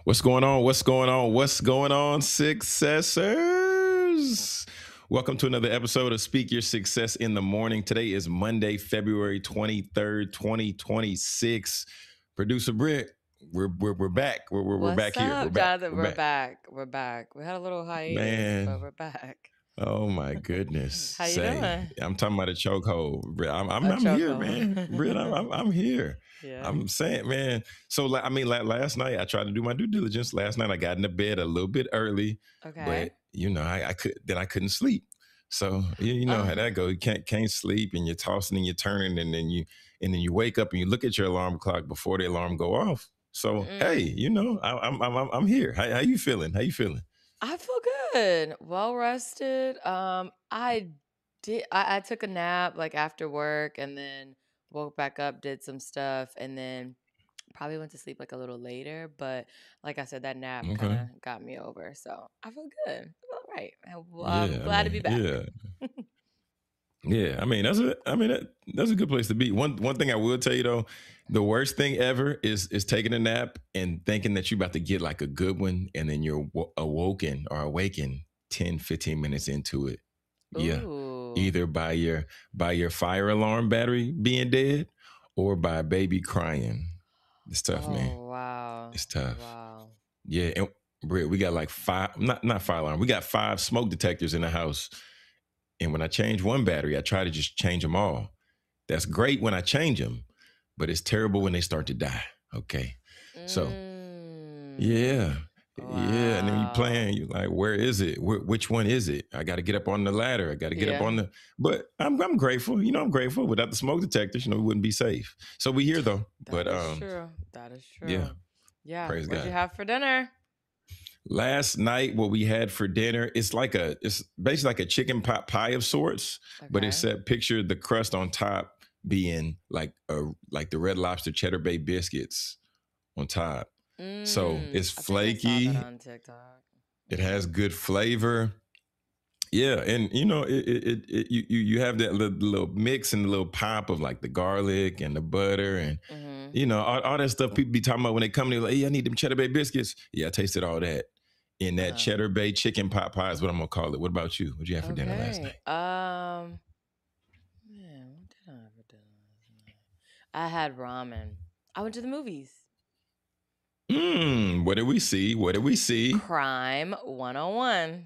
What's going on? What's going on? What's going on, successors? Welcome to another episode of Speak Your Success in the Morning. Today is Monday, February 23rd, 2026. Producer Britt, we're back. We're What's back here. We're up, back. Jonathan? We're We're back. back. We're back. We had a little hiatus, but Man. we're back. Oh my goodness. How you Say, doing? I'm talking about a chokehold. Britt. A I'm here, chokehold. man. Britt, I'm here. Yeah. I'm saying, man. So, last night I tried to do my due diligence. Last night I got into bed a little bit early, Okay. but I couldn't sleep. So you know how Uh, that goes. You can't sleep, and you're tossing and you're turning, and then you wake up and you look at your alarm clock before the alarm go off. So hey, mm, I'm here. How you feeling? How you feeling? I feel good. Well rested. I took a nap like after work and then woke back up, did some stuff, and then probably went to sleep like a little later. But like I said, that nap kind Okay. of got me over. So I feel good. I feel all right. I'm Yeah, glad to be man. back. Yeah. Yeah, that's a good place to be. One thing I will tell you though, the worst thing ever is taking a nap and thinking that you're about to get like a good one, and then you're awoken or awakened 10, 15 minutes into it. Yeah, Ooh. either by your fire alarm battery being dead, or by a baby crying. It's tough, man. Oh, wow. It's tough. Wow. Yeah, and Britt, we got like five, not fire alarm. We got five smoke detectors in the house. And when I change one battery, I try to just change them all. That's great when I change them, but it's terrible when they start to die. Okay. So, yeah. Mm. Yeah. And then you Wow. plan, you like, where is it? Which one is it? I got to get up on the ladder. I got to get up Yeah, on the, but I'm grateful. I'm grateful. Without the smoke detectors, we wouldn't be safe. So we here though. that But is true. That is yeah, true. Yeah. praise What'd you God. have for dinner? Last night, what we had for dinner, it's basically like a chicken pot pie of sorts, but Okay. except picture the crust on top being like the Red Lobster Cheddar Bay biscuits on top. So it's I think I saw that flaky. on TikTok. It has good flavor. Yeah, and you have that little mix and the little pop of like the garlic and the butter and Mm-hmm. all that stuff people be talking about when they come. They're like, "Hey, I need them Cheddar Bay biscuits." Yeah, I tasted all that in that Uh, Cheddar Bay chicken pot pie is what I'm gonna call it. What about you? What'd you have for dinner last okay. night? Man, what did I have for dinner last night? I had ramen. I went to the movies. What did we see? What did we see? Crime 101.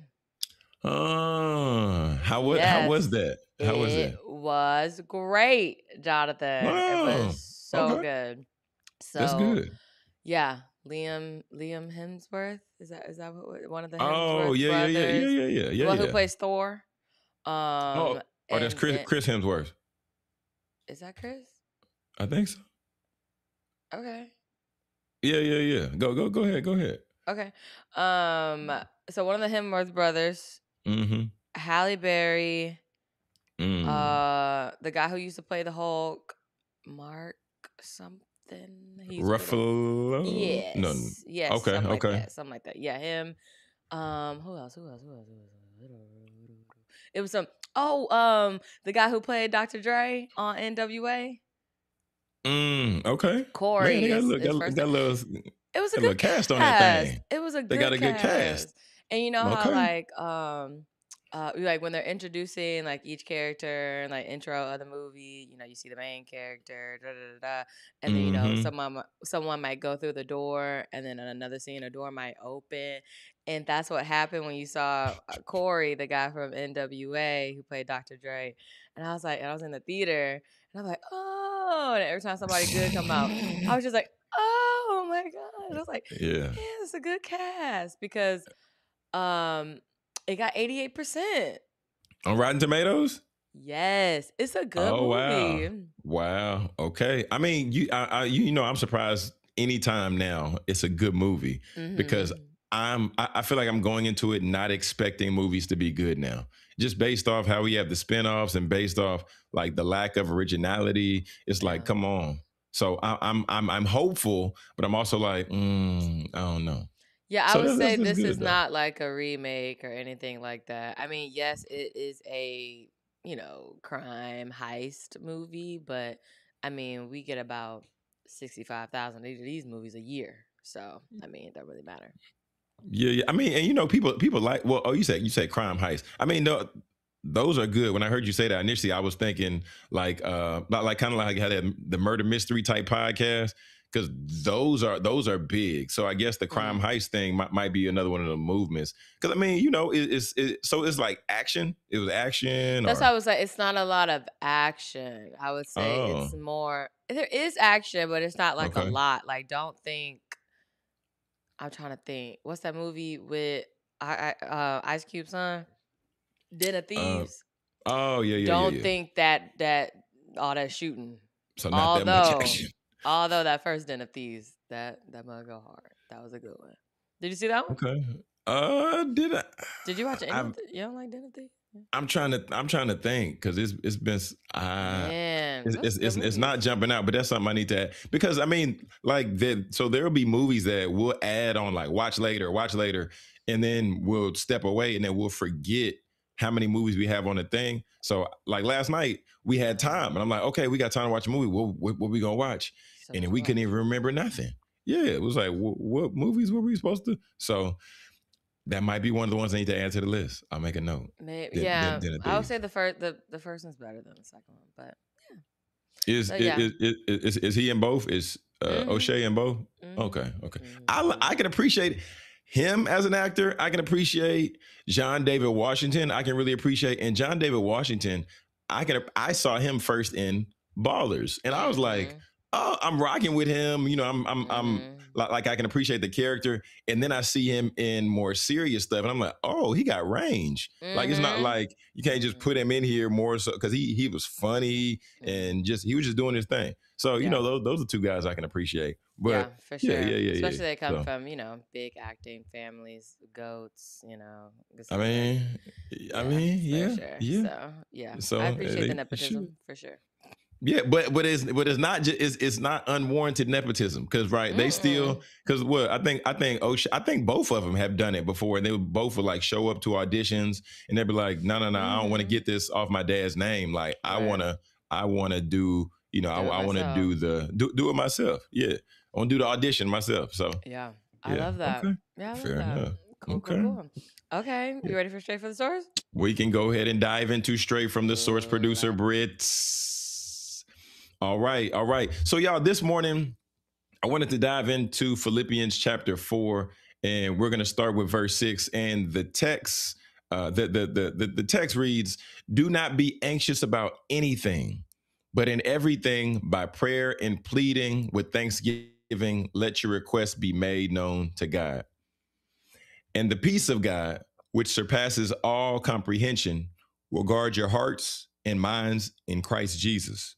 How was Yes, that? How was it that? was great, Jonathan. It was Oh, so okay, good. that's So good. yeah, Liam Hemsworth, is that one of the Oh Hemsworth yeah, yeah, yeah, yeah, brothers, yeah, yeah, the yeah, one who yeah. plays Thor. Um, Oh, that's and Chris and Chris Hemsworth. is that Chris? I think so. Okay, Yeah, yeah, yeah. Go ahead. Go ahead. okay. Um, so one of the Hemsworth brothers, Mm-hmm. Halle Berry, Mm. the guy who used to play the Hulk, Mark something. He used to play the Hulk. Ruffalo? No. Yes, Okay, something like okay. that, something like that. Yeah, him. Who else? Who else? Who else? Who else? It was some. Oh, the guy who played Dr. Dre on NWA, Okay. Man, Corey they got a is little, his got, first name. got a little, It was a got a good little cast on that cast. thing. It was a They got good a good cast. cast. And you know how Okay. like when they're introducing like each character and like intro of the movie, you see the main character, da da da, da, and then Mm-hmm. someone might go through the door, and then in another scene a door might open, and that's what happened when you saw Corey, the guy from NWA who played Dr. Dre, and I was in the theater, and I'm like, oh, and every time somebody good come out, I was just like, oh my god, I was like, Yeah. yeah, it's a good cast because um, it got 88%. On Rotten Tomatoes? Yes, it's a good Oh wow. movie. Wow. Okay. I mean, I'm surprised anytime now it's a good movie because Mhm. I feel like I'm going into it not expecting movies to be good now. Just based off how we have the spinoffs and based off like the lack of originality. It's like, Yeah. come on. So I'm hopeful, but I'm also like, I don't know. Yeah, I So would say that's this is good though. not like a remake or anything like that. I mean, yes, it is a, crime heist movie, but I mean, we get about 65,000 of these movies a year. So I mean, it don't really matter. Yeah. I mean, and you know, people like. Well, oh, you said Crime Heist. I mean, no, those are good. When I heard you say that initially, I was thinking like kind of like how the murder mystery type podcast, because those are big. So I guess the Crime Heist thing might be another one of the movements. Because I mean, you know, so it's like action. It was action. That's Or why I was like, it's not a lot of action. I would say oh, it's more. There is action, but it's not like a okay. lot. Like, don't think. I'm trying to think. What's that movie with Ice Cube's son? Den of Uh, Thieves. oh Don't yeah. think that all that shooting. So not that much Although, action. although that first Den of Thieves, that mug go hard. That was a good one. Did you see that one? Okay. Did I? Did you watch any of it? You don't like Den of Thieves? I'm trying to think because it's been Man, it's not jumping out, but that's something I need to add because I mean like so there'll be movies that we'll add on like watch later, and then we'll step away and then we'll forget how many movies we have on the thing. So like last night we had time and I'm like, okay, we got time to watch a movie. What we gonna watch? And then we couldn't even remember nothing. Yeah, it was like what movies were we supposed to? So that might be one of the ones I need to add to the list. I'll make a note. Maybe, yeah. I would say the first one's better than the second one, but yeah. Is he in both? Is O'Shea in both? Okay. I can appreciate him as an actor. I can appreciate John David Washington. I can really appreciate, and John David Washington, I saw him first in Ballers, and I was like, oh, I'm rocking with him. You know, I'm like I can appreciate the character, and then I see him in more serious stuff, and I'm like, oh, he got range. Like it's not like you can't just put him in here more so because he was funny and he was just doing his thing. So you know, those are two guys I can appreciate. But yeah, for sure. Yeah. Especially they come from big acting families, goats. I mean, yeah, sure. yeah. So yeah, So I appreciate the nepotism for sure. Yeah, but it's not just it's not unwarranted nepotism because they still because I think both of them have done it before and they both would like show up to auditions and they'd be like no I don't want to get this off my dad's name, like I want to do I want to do it myself. Yeah, I want to do the audition myself. So yeah, I love that. Okay. Yeah, I love Fair that. enough. Cool. Okay, you ready for Straight from the Source? We can go ahead and dive into Straight from the Source. Producer Brits. All right. So y'all, this morning, I wanted to dive into Philippians chapter 4, and we're going to start with verse 6. And the text, the text reads, "Do not be anxious about anything, but in everything by prayer and pleading with thanksgiving, let your requests be made known to God. And the peace of God, which surpasses all comprehension, will guard your hearts and minds in Christ Jesus.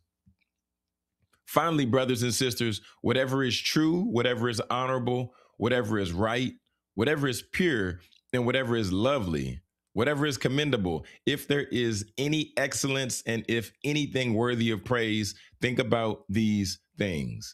Finally, brothers and sisters, whatever is true, whatever is honorable, whatever is right, whatever is pure, and whatever is lovely, whatever is commendable, if there is any excellence and if anything worthy of praise, think about these things."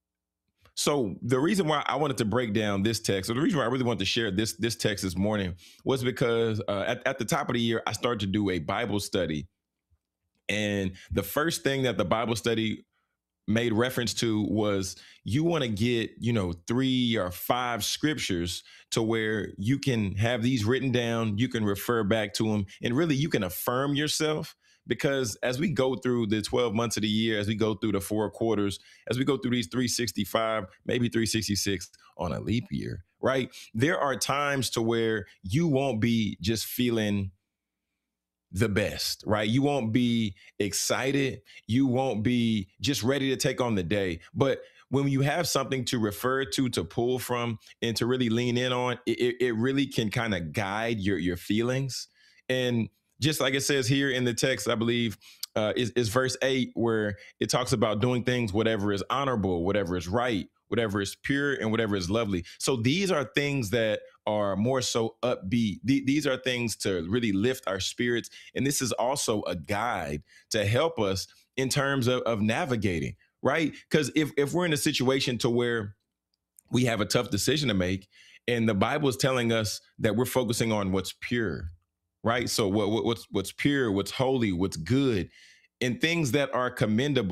So the reason why I wanted to break down this text, or the reason why I really wanted to share this text this morning, was because at the top of the year, I started to do a Bible study. And the first thing that the Bible study made reference to was you want to get 3 or 5 scriptures to where you can have these written down, you can refer back to them, and really you can affirm yourself. Because as we go through the 12 months of the year, as we go through the 4 quarters, as we go through these 365, maybe 366 on a leap year, right? There are times to where you won't be just feeling the best, right? You won't be excited. You won't be just ready to take on the day. But when you have something to refer to pull from, and to really lean in on, it really can kind of guide your feelings. And just like it says here in the text, I believe is verse 8, where it talks about doing things, whatever is honorable, whatever is right, whatever is pure, and whatever is lovely. So these are things that are more so upbeat. These are things to really lift our spirits. And this is also a guide to help us in terms of navigating, right? Because if we're in a situation to where we have a tough decision to make, and the Bible is telling us that we're focusing on what's pure, right? So what's pure, what's holy, what's good, and things that are commendable,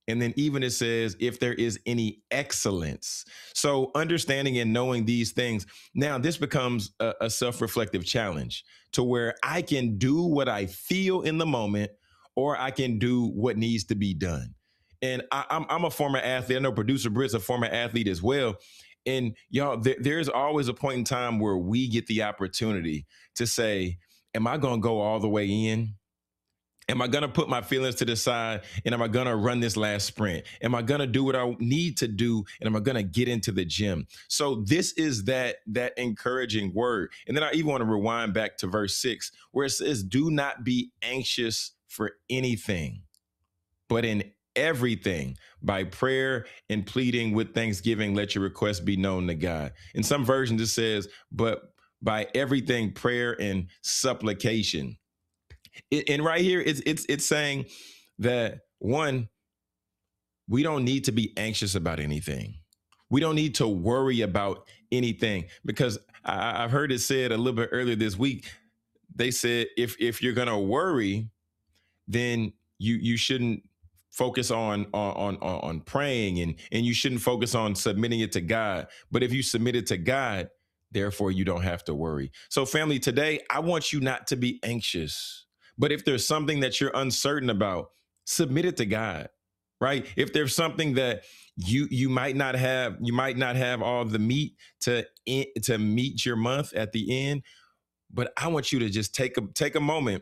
And then even it says, if there is any excellence. So understanding and knowing these things, now this becomes a self-reflective challenge to where I can do what I feel in the moment, or I can do what needs to be done. And I'm a former athlete. I know producer Britt's a former athlete as well. And y'all, there's always a point in time where we get the opportunity to say, am I going to go all the way in? Am I going to put my feelings to the side, and am I going to run this last sprint? Am I going to do what I need to do, and am I going to get into the gym? So this is that encouraging word. And then I even want to rewind back to verse 6 where it says, do not be anxious for anything, but in everything by prayer and pleading with thanksgiving, let your requests be known to God. In some versions it says, but by everything prayer and supplication. And right here, it's saying that, one, we don't need to be anxious about anything. We don't need to worry about anything, because I've heard it said a little bit earlier this week. They said if you're gonna worry, then you shouldn't focus on praying, and you shouldn't focus on submitting it to God. But if you submit it to God, therefore you don't have to worry. So family, today I want you not to be anxious. But if there's something that you're uncertain about, submit it to God, right? If there's something that you might not have all the meat to meet your month at the end, but I want you to just take a moment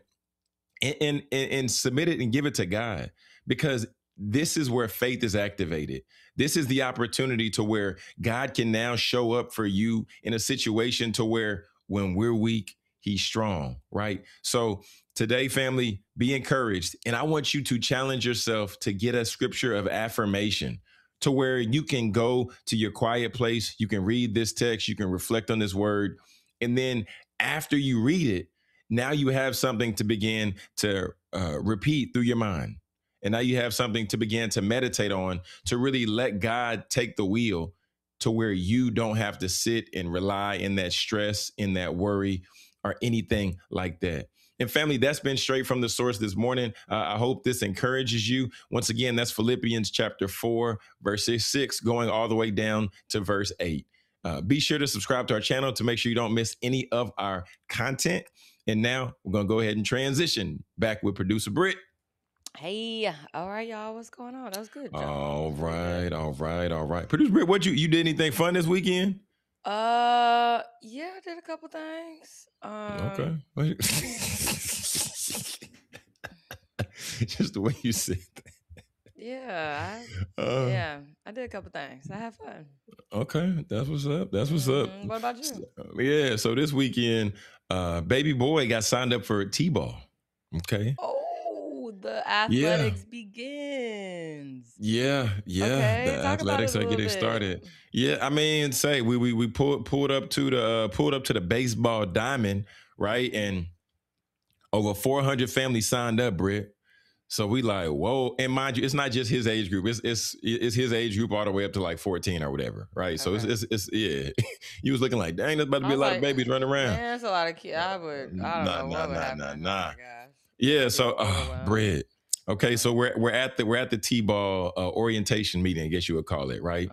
and submit it and give it to God, because this is where faith is activated. This is the opportunity to where God can now show up for you in a situation to where when we're weak, he's strong, right? So today, family, be encouraged. And I want you to challenge yourself to get a scripture of affirmation to where you can go to your quiet place. You can read this text. You can reflect on this word. And then after you read it, now you have something to begin to repeat through your mind. And now you have something to begin to meditate on, to really let God take the wheel to where you don't have to sit and rely in that stress, in that worry, or anything like that. And family, that's been straight from the source this morning. I hope this encourages you. Once again, that's Philippians chapter 4, verse 6, going all the way down to verse 8. Be sure to subscribe to our channel to make sure you don't miss any of our content. And now we're going to go ahead and transition back with producer Britt. Hey, all right, y'all. What's going on? That was good, John. All right. Producer Britt, what you did anything fun this weekend? Yeah, I did a couple things. Okay. Just the way you said that. Yeah, I did a couple things. I had fun. Okay, that's what's up. What about you? Yeah, so this weekend, baby boy got signed up for T-ball. Okay. Oh, the athletics begins. Yeah. Okay, The athletics are getting started. Yeah, I mean, say we pulled up to the baseball diamond, right? And over 400 families signed up, Britt. So we like, whoa. And mind you, it's not just his age group. It's his age group all the way up to like 14 or whatever, right? So it's yeah. You was looking like, dang, there's about to be a lot of babies running around. Man, that's a lot of kids. I don't know what would happen. Oh my gosh. Yeah, so Britt. Okay, so we're at the T-ball orientation meeting, I guess you would call it, right?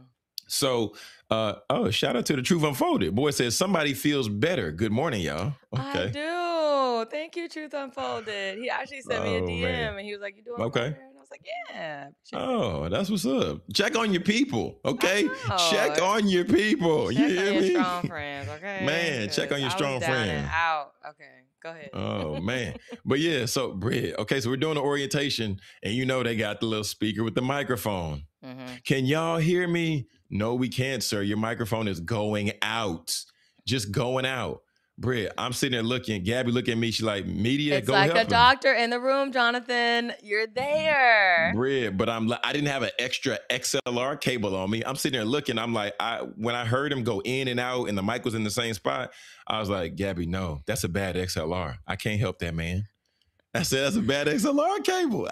So shout out to the Truth Unfolded. Boy says somebody feels better. Good morning, y'all. Okay. I do. Thank you, Truth Unfolded. He actually sent me a DM and he was like, "You doing okay?" And I was like, "Yeah." Oh, that's what's up. Check on your people, okay? Check on your people. Check on your strong friends, okay? Man, check on your strong friends. Out. Okay, go ahead. Oh man, but yeah. So Britt, okay, so we're doing the orientation, and you know they got the little speaker with the microphone. Can y'all hear me? No, we can't, sir. Your microphone is going out. Just going out. Britt, I'm sitting there looking. Gabby look at me. She's like, media, it's go like help a doctor in the room, Jonathan. You're there. Britt, but I didn't have an extra XLR cable on me. I'm sitting there looking. I'm like, when I heard him go in and out and the mic was in the same spot, I was like, Gabby, no, that's a bad XLR. I can't help that, man. I said, that's a bad XLR cable.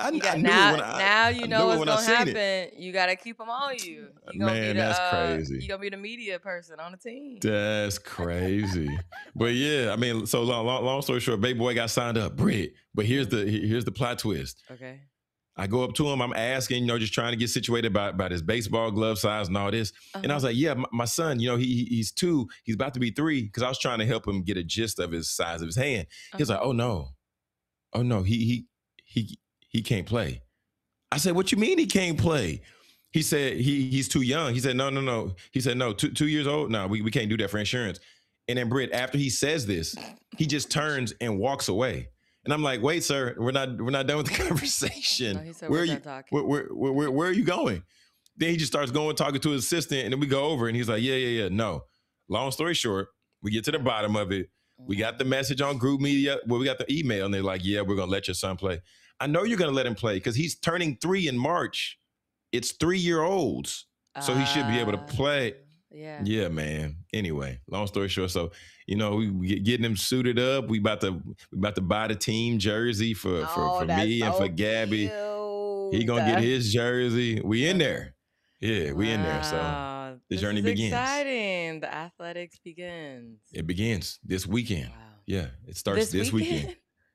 Now you know what's going to happen. You got to keep them on you. Man, that's crazy. You're going to be the media person on the team. That's crazy. But yeah, I mean, so long story short, baby boy got signed up, Britt. But here's the plot twist. Okay. I go up to him. I'm asking, just trying to get situated about his baseball glove size and all this. And I was like, yeah, my son, he's 2. He's about to be 3 because I was trying to help him get a gist of his size of his hand. He was like, oh no, he can't play. I said, what you mean he can't play? He said he's too young. He said, no. He said, no, 2 years old? No, we can't do that for insurance. And then Britt, after he says this, he just turns and walks away. And I'm like, wait, sir, we're not done with the conversation. No, he said, where are you going? Then he just starts talking to his assistant, and then we go over, and he's like, yeah. No. Long story short, we get to the bottom of it. We got the message on group media. Well, we got the email, and they're like, yeah, we're gonna let your son play. I know you're gonna let him play because he's turning 3 in March. It's 3-year-olds, so he should be able to play. Yeah, man. Anyway, long story short, so we getting him suited up. We about to buy the team jersey for me and for Gabby. Cute. He gonna get his jersey. We in there. Yeah, we in there. So the journey begins. Exciting. The athletics begins. It begins this weekend. Wow. Yeah, it starts this weekend.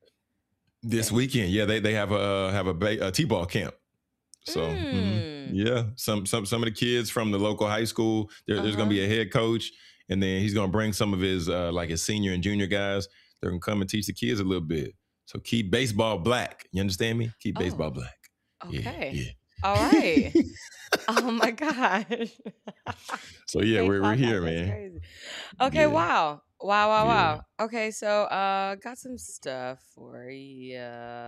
This weekend, yeah, they have a t-ball camp. So yeah, some of the kids from the local high school. There's gonna be a head coach, and then he's gonna bring some of his like his senior and junior guys. They're gonna come and teach the kids a little bit. So keep baseball black. You understand me? Keep baseball black. Okay. Yeah. All right. Oh my gosh. So yeah, we're here, man. Crazy. Okay. Yeah. Wow. Yeah. Okay, so got some stuff for you.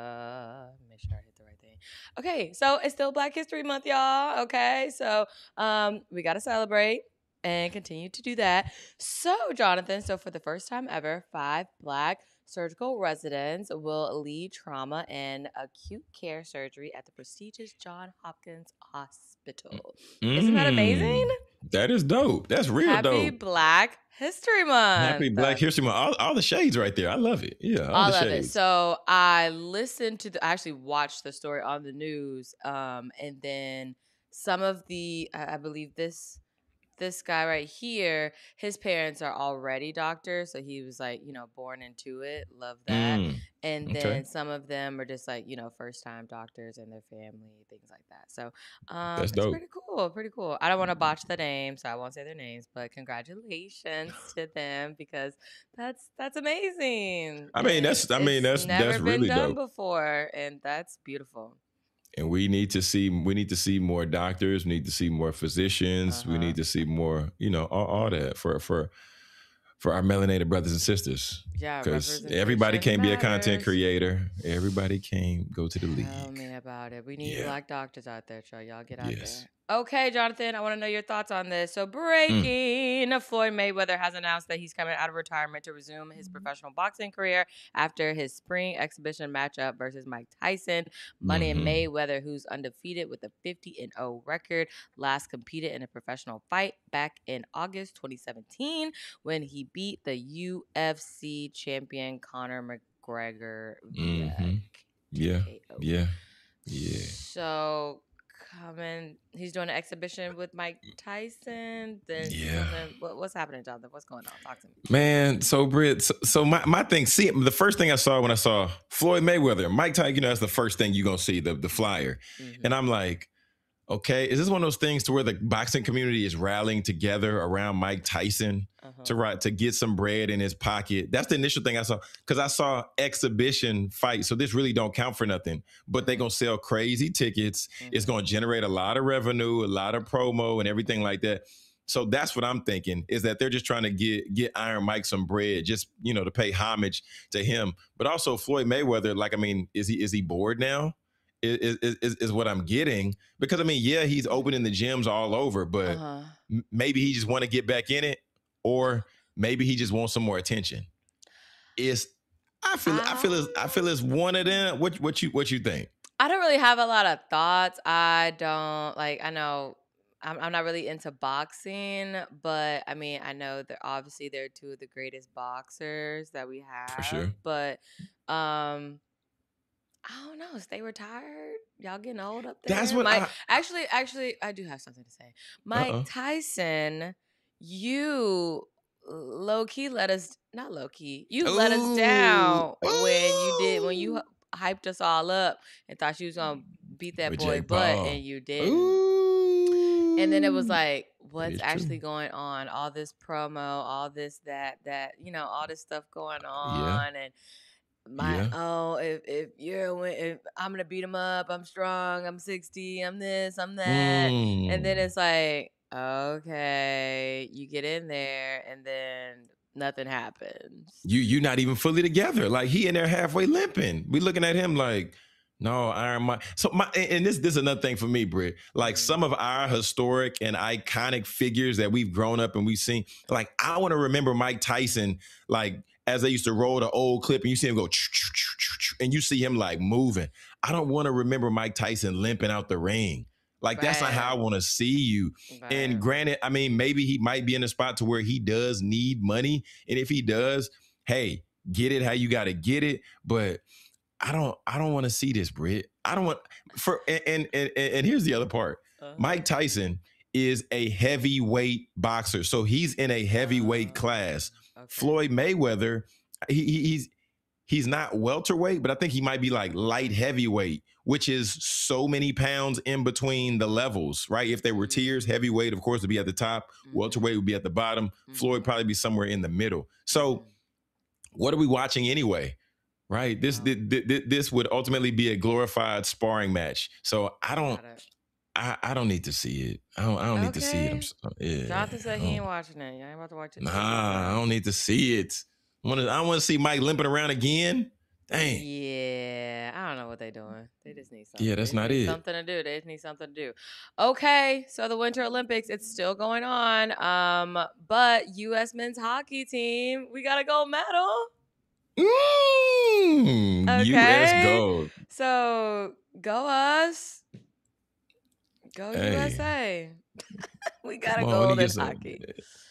Make sure I hit the right thing. Okay, so it's still Black History Month, y'all. Okay, so we got to celebrate and continue to do that. So, Jonathan, for the first time ever, 5 Black surgical residents will lead trauma and acute care surgery at the prestigious Johns Hopkins Hospital. Isn't that amazing? That is dope. That's real dope. Happy Black History Month. Happy Black History Month. All the shades right there. I love it. Yeah, all the shades. It. So I listened to I actually watched the story on the news, and then some of the, I believe this guy right here, his parents are already doctors, so he was like, born into it. Love that. And then some of them are just like, first time doctors and their family, things like that. So that's dope. Pretty cool. I don't want to botch the name, so I won't say their names, but congratulations to them because that's amazing. That's never really been done dope before, and that's beautiful. And we need to see more doctors. We need to see more physicians. We need to see more, all that for our melanated brothers and sisters. Yeah, because everybody can't be a content creator. Everybody can't go to the league. Tell me about it. We need Black doctors out there, y'all get out there. Okay, Jonathan, I want to know your thoughts on this. So breaking, Floyd Mayweather has announced that he's coming out of retirement to resume his professional boxing career after his spring exhibition matchup versus Mike Tyson. Money and Mayweather, who's undefeated with a 50-0 record, last competed in a professional fight back in August 2017 when he beat the UFC champion Conor McGregor. Yeah. So he's doing an exhibition with Mike Tyson. Then what's happening, Jonathan? What's going on? Talk to me, man. So Britt, so my thing. See, the first thing I saw when I saw Floyd Mayweather, Mike Tyson, that's the first thing you're gonna see, the flyer, and I'm like, okay, is this one of those things to where the boxing community is rallying together around Mike Tyson to get some bread in his pocket? That's the initial thing I saw, because I saw exhibition fight. So this really don't count for nothing, but they're going to sell crazy tickets. It's going to generate a lot of revenue, a lot of promo and everything like that. So that's what I'm thinking, is that they're just trying to get Iron Mike some bread, just, to pay homage to him. But also Floyd Mayweather, is he bored now? Is what I'm getting, because he's opening the gyms all over, but maybe he just want to get back in it, or maybe he just wants some more attention. I feel it's one of them. What you think? I don't really have a lot of thoughts. I know I'm not really into boxing, but I know that obviously they're 2 of the greatest boxers that we have. For sure. But I don't know. Stay retired. Y'all getting old up there. That's what actually, I do have something to say. Mike Tyson, you low-key let us down when you hyped us all up and thought you was gonna beat that With boy Jake butt Paul. and you didn't. Ooh. And then it was like, what's is actually true. going on? All this promo, all this, that, all this stuff going Yeah. on. And Yeah. if I'm gonna beat him up, I'm strong, I'm 60, I'm this, I'm that. And then Mm. it's like, okay, you get in there and then nothing happens. You not even fully together. Like he in there halfway limping. We looking at him like, no, Iron Mike. So and this is another thing for me, Britt. Like some of our historic and iconic figures that we've grown up and we've seen. Like I want to remember Mike Tyson, like as they used to roll the old clip and you see him go, and you see him like moving. I don't want to remember Mike Tyson limping out the ring. Like that's not how I want to see you. Right. And granted, I mean, maybe he might be in a spot to where he does need money, and if he does, hey, get it how you got to get it. But I don't want to see this, Britt. I don't want and here's the other part. Mike Tyson is a heavyweight boxer, so he's in a heavyweight class. Okay. Floyd Mayweather, he's not welterweight, but I think he might be like light heavyweight, which is so many pounds in between the levels, right? If there were tiers, heavyweight, of course, would be at the top. Welterweight would be at the bottom. Floyd probably be somewhere in the middle. So what are we watching anyway? Right? This would ultimately be a glorified sparring match. So I don't need to see it. I don't need to see it. Jonathan said he ain't watching it. You ain't about to watch it. Nah, I don't need to see it. I want to see Mike limping around again. Dang. Yeah, I don't know what they're doing. They just need something. Yeah, that's not it. Something to do. They just need something to do. Okay, so the Winter Olympics, it's still going on. But U.S. men's hockey team, we got a gold medal. Okay. U.S. gold. So go us. Go USA. We got a gold in hockey.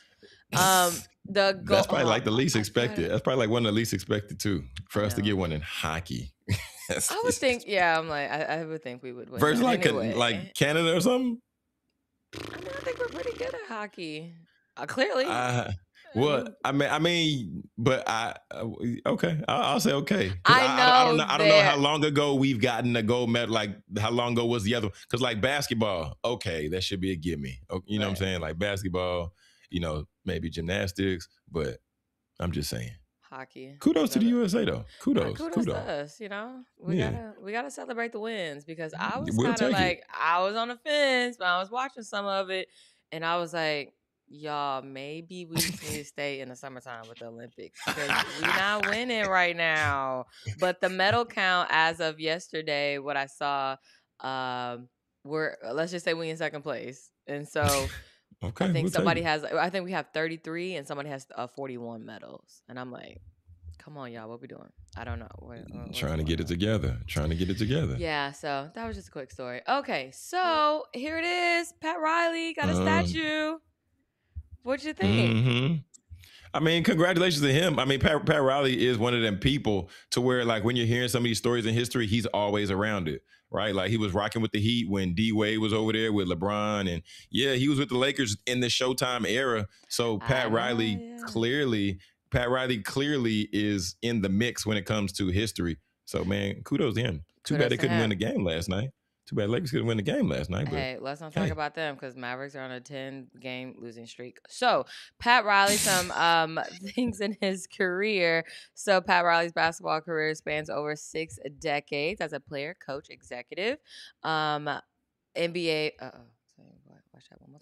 That's probably like the least expected. That's probably like one of the least expected too, for us to get one in hockey. I would think, I would think we would win. Versus like Canada or something. I think we're pretty good at hockey. Clearly. Well, I mean, but okay. I'll say okay. I don't know how long ago we've gotten a gold medal. Like how long ago was the other? Because like basketball, okay, that should be a gimme. You know what I'm saying? Like basketball, maybe gymnastics, but I'm just saying. Hockey. Kudos to the USA though. Kudos to us. We gotta celebrate the wins because I was kind of like I was on the fence, but I was watching some of it, and I was like, y'all, maybe we just need to stay in the summertime with the Olympics because we're not winning right now. But the medal count as of yesterday, what I saw, let's just say we in second place, and so. Okay, I think I think we have 33 and somebody has 41 medals. And I'm like, come on, y'all, what we doing? I don't know. Trying to get it together. Yeah, so that was just a quick story. Okay, so here it is. Pat Riley got a statue. What'd you think? Mm-hmm. I mean, congratulations to him. I mean, Pat Riley is one of them people to where, like, when you're hearing some of these stories in history, he's always around it. Right, like he was rocking with the Heat when D Wade was over there with LeBron, and he was with the Lakers in the Showtime era. So Pat Riley clearly is in the mix when it comes to history. So man, kudos to him. Too bad they couldn't win the game last night. Too bad Lakers couldn't win the game last night. But, hey, let's not talk about them because Mavericks are on a 10-game losing streak. So Pat Riley, some things in his career. So Pat Riley's basketball career spans over 6 decades as a player, coach, executive. NBA. Watch that one more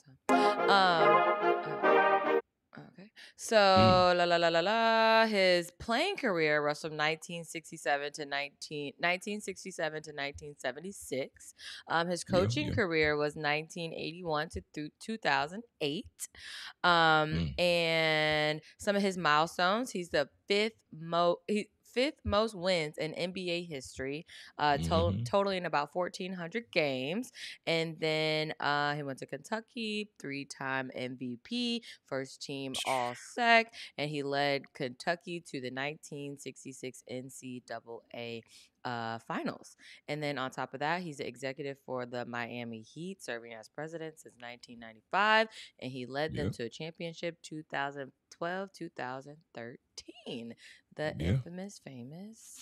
time. Okay. So his playing career was from 1967 to 1976. His coaching career was 1981 to 2008. And some of his milestones, he's the fifth most wins in NBA history, totaling about 1,400 games. And then he went to Kentucky, 3-time MVP, first team All-Sec, and he led Kentucky to the 1966 NCAA finals. And then on top of that, he's the executive for the Miami Heat, serving as president since 1995, and he led them to a championship 2012-2013. The infamous, famous,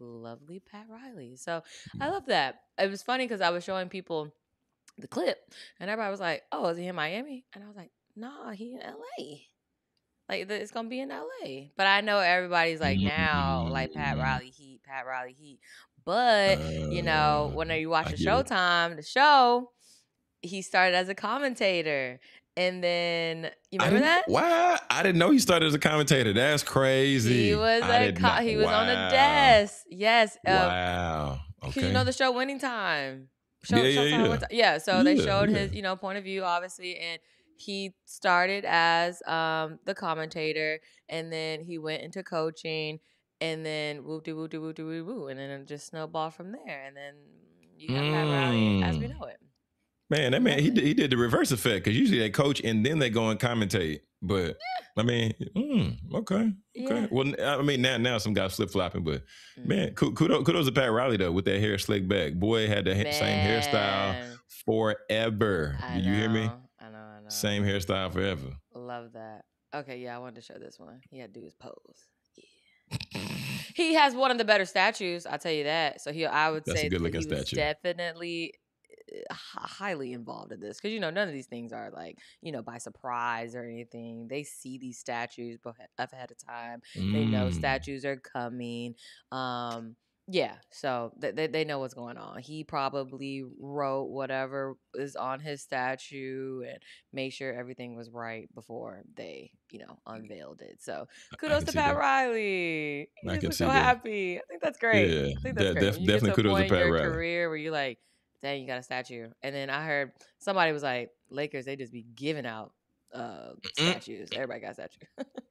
lovely Pat Riley. So I love that. It was funny because I was showing people the clip, and everybody was like, "Oh, is he in Miami?" And I was like, "Nah, he in L.A. Like it's gonna be in L.A." But I know everybody's like now, like Pat Mm, Riley Heat, Pat Riley Heat. But when you watch I the get it. Showtime, the show, he started as a commentator, and then you I remember didn't. that Why? I didn't know he started as a commentator. That's he crazy. was I did not. he was on the Wow. desk. Yes, Wow. because you know Okay. the show Winning Time, Yeah. Yeah. Showtime Yeah. Winning Time. Yeah, so they Yeah. showed Yeah. his point of view, obviously, and he started as the commentator, and then he went into coaching, and then whoop de whoop de whoop de whoop woo, and then it just snowballed from there, and then you have Pat Riley as we Mm. know it. Man, that man, Love it. he did the reverse effect because usually they coach and then they go and commentate. But I mean, okay, Yeah. okay. Well, I mean, now some guys flip flopping, but man, Mm. kudos to Pat Riley though with that hair slick back. Boy had the same hairstyle Man, forever. I Did you hear me? know, I know, I know. Same hairstyle forever. Love that. Okay, yeah, I wanted to show this one. He had to do his pose. Yeah. He has one of the better statues, I'll tell you that. So I would That's a say good that looking he was statue. definitely highly involved in this because none of these things are like by surprise or anything. They see these statues ahead of time. They know statues are coming. Yeah, so they know what's going on. He probably wrote whatever is on his statue and made sure everything was right before they unveiled it. So I kudos can to see Pat that. Riley. He I just can looks see so that. happy. I think that's great. Yeah, I think that's great. When you get definitely to a kudos to point in Pat your Riley. career where you're like, dang, you got a statue. And then I heard somebody was like, Lakers, they just be giving out statues. Everybody got a statue.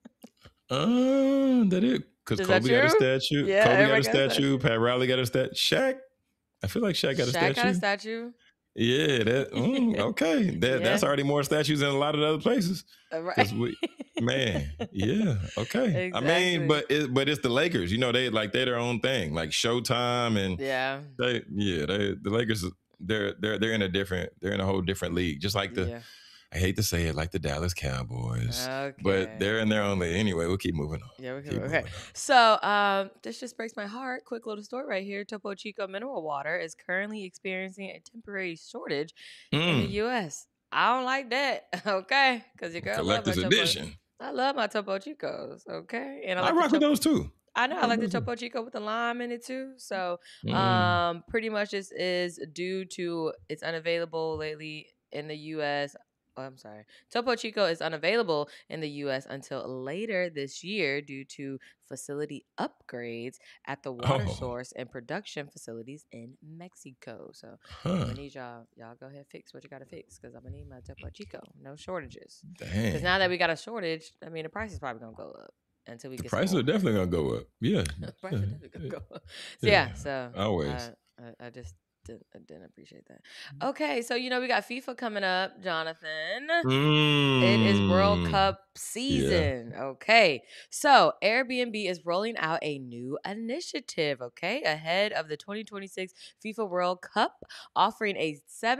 That it. Because Is that Kobe got a true? statue. Yeah, Kobe got a everybody got a statue. statue. Pat Riley got a statue. Shaq. I feel like Shaq got a Shaq got a statue. statue. Yeah, okay. That's Yeah. already more statues in a lot of other places. Right. Because yeah, okay. Exactly. I mean, but it's the Lakers. They're their own thing, like Showtime, and yeah. the Lakers. They're in a whole different league. Just like I hate to say it, like the Dallas Cowboys, but they're in their own league. Anyway, we'll keep moving on. Yeah, we can. Okay. So, this just breaks my heart. Quick little story right here. Topo Chico mineral water is currently experiencing a temporary shortage in the U.S. I don't like that. Okay, because your girl Collector's edition. I love my Topo Chicos. Okay, and I rock with those too. I know I like the Topo Chico with the lime in it too. So, pretty much this is due to it's unavailable lately in the U.S. Oh, I'm sorry. Topo Chico is unavailable in the U.S. until later this year due to facility upgrades at the water source and production facilities in Mexico. So I'm gonna need y'all go ahead and fix what you gotta fix because I'm gonna need my Topo Chico. No shortages. Because now that we got a shortage, I mean the price is probably gonna go up until we get. The prices are definitely gonna go up. Yeah. The price is definitely gonna go up. So, so always. I just didn't appreciate that. Okay, so we got FIFA coming up, Jonathan. It is World Cup season. Yeah. Okay, so Airbnb is rolling out a new initiative. Okay, ahead of the 2026 FIFA World Cup, offering a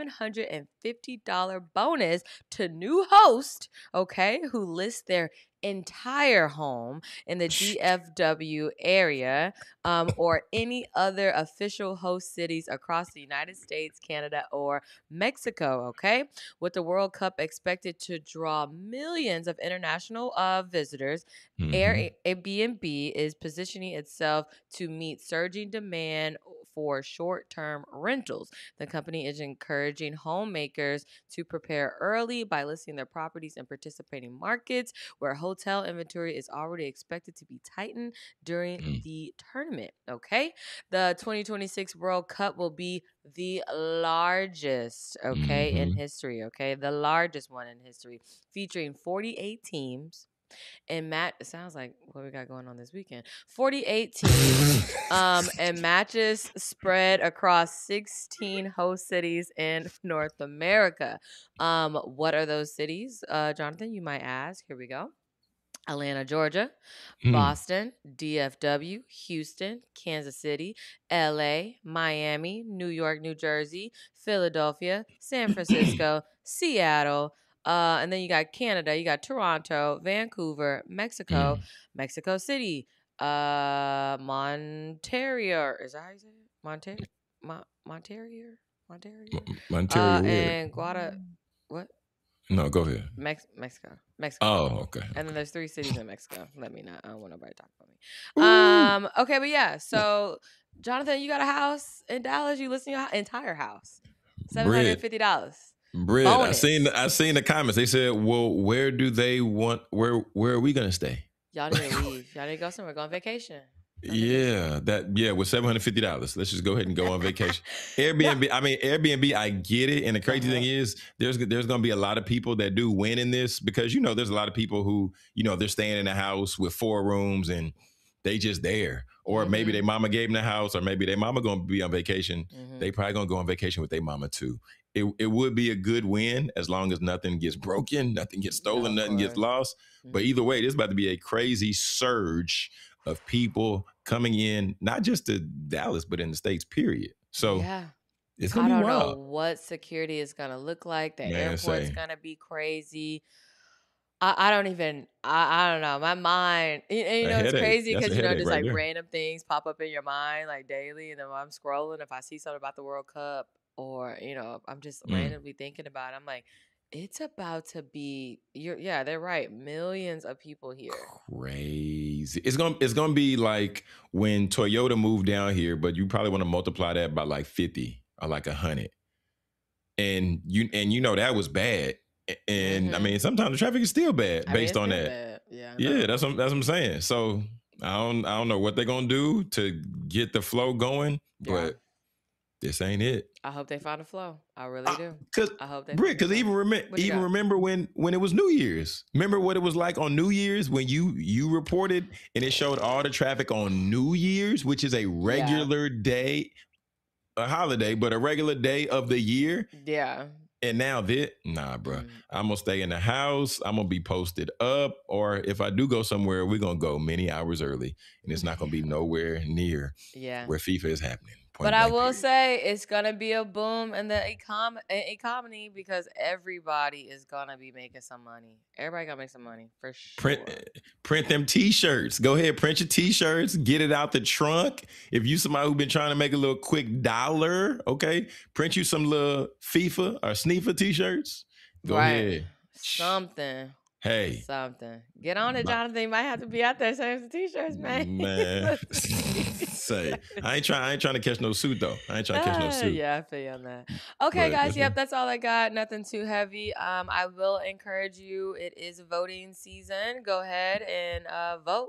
$750 bonus to new hosts. Okay, who list their entire home in the DFW area or any other official host cities across the United States, Canada, or Mexico, okay? With the World Cup expected to draw millions of international visitors, Airbnb is positioning itself to meet surging demand for short-term rentals. The company is encouraging homemakers to prepare early by listing their properties in participating markets where hotel inventory is already expected to be tightened during the tournament. Okay, the 2026 World Cup will be the largest, in history. Okay, the largest one in history, featuring 48 teams. And it sounds like what we got going on this weekend. 48 teams and matches spread across 16 host cities in North America. What are those cities, Jonathan? You might ask. Here we go. Atlanta, Georgia, Boston, DFW, Houston, Kansas City, LA, Miami, New York, New Jersey, Philadelphia, San Francisco, Seattle, and then you got Canada, you got Toronto, Vancouver, Mexico, Mexico City, Monterior. Is that how you say it? Monterior? Monterior? Monteria where? And what? No, go ahead. Mexico. Oh, okay. And then there's 3 cities in Mexico. Let me not. I don't want nobody to talk about me. Ooh. Okay, but yeah. So, Jonathan, you got a house in Dallas. You list your entire house. $750. Brit, Bonus. I seen the comments. They said, "Well, where are we gonna stay? Y'all need to leave. Y'all need to go somewhere. Go on vacation." Yeah, with $750. Let's just go ahead and go on vacation. Airbnb, I mean Airbnb, I get it. And the crazy thing is there's gonna be a lot of people that do win in this because there's a lot of people who, they're staying in a house with 4 rooms and they just there. Or maybe their mama gave them the house, or maybe their mama gonna be on vacation. They probably gonna go on vacation with their mama too. It would be a good win as long as nothing gets broken, nothing gets stolen, nothing gets lost. But either way, this is about to be a crazy surge of people coming in, not just to Dallas, but in the States, period. So it's gonna be wild. I don't know what security is gonna look like. The airport's gonna be crazy. I don't know. My mind, it's crazy because just like random things pop up in your mind like daily, and then when I'm scrolling, if I see something about the World Cup or I'm just randomly thinking about it, I'm like, it's about to be they're right. Millions of people here. Crazy. It's gonna be like when Toyota moved down here, but you probably want to multiply that by like 50 or like 100. And that was bad. And I mean, sometimes the traffic is still bad based on that. Yeah, that's what I'm saying. So I don't know what they're gonna do to get the flow going, but this ain't it. I hope they find a flow. I really do. I hope they. Because even remember when it was New Year's. Remember what it was like on New Year's when you reported and it showed all the traffic on New Year's, which is a regular day, a holiday, but a regular day of the year. Yeah. And now bro. I'm gonna stay in the house. I'm gonna be posted up, or if I do go somewhere, we're gonna go many hours early, and it's not gonna be nowhere near where FIFA is happening. But I will say it's gonna be a boom in the economy because everybody is gonna be making some money. Everybody gonna make some money for sure. Print them T-shirts. Go ahead, print your T-shirts. Get it out the trunk. If you somebody who's been trying to make a little quick dollar, okay, print you some little FIFA or Sneefa T-shirts. Go ahead. Something. Hey. Something. Get on it, Jonathan. You might have to be out there selling some T-shirts, man. Say, I ain't trying to catch no suit though. I ain't trying to catch no suit. Yeah, I feel you on that. Okay, guys. Yep, that's all I got. Nothing too heavy. I will encourage you. It is voting season. Go ahead and vote.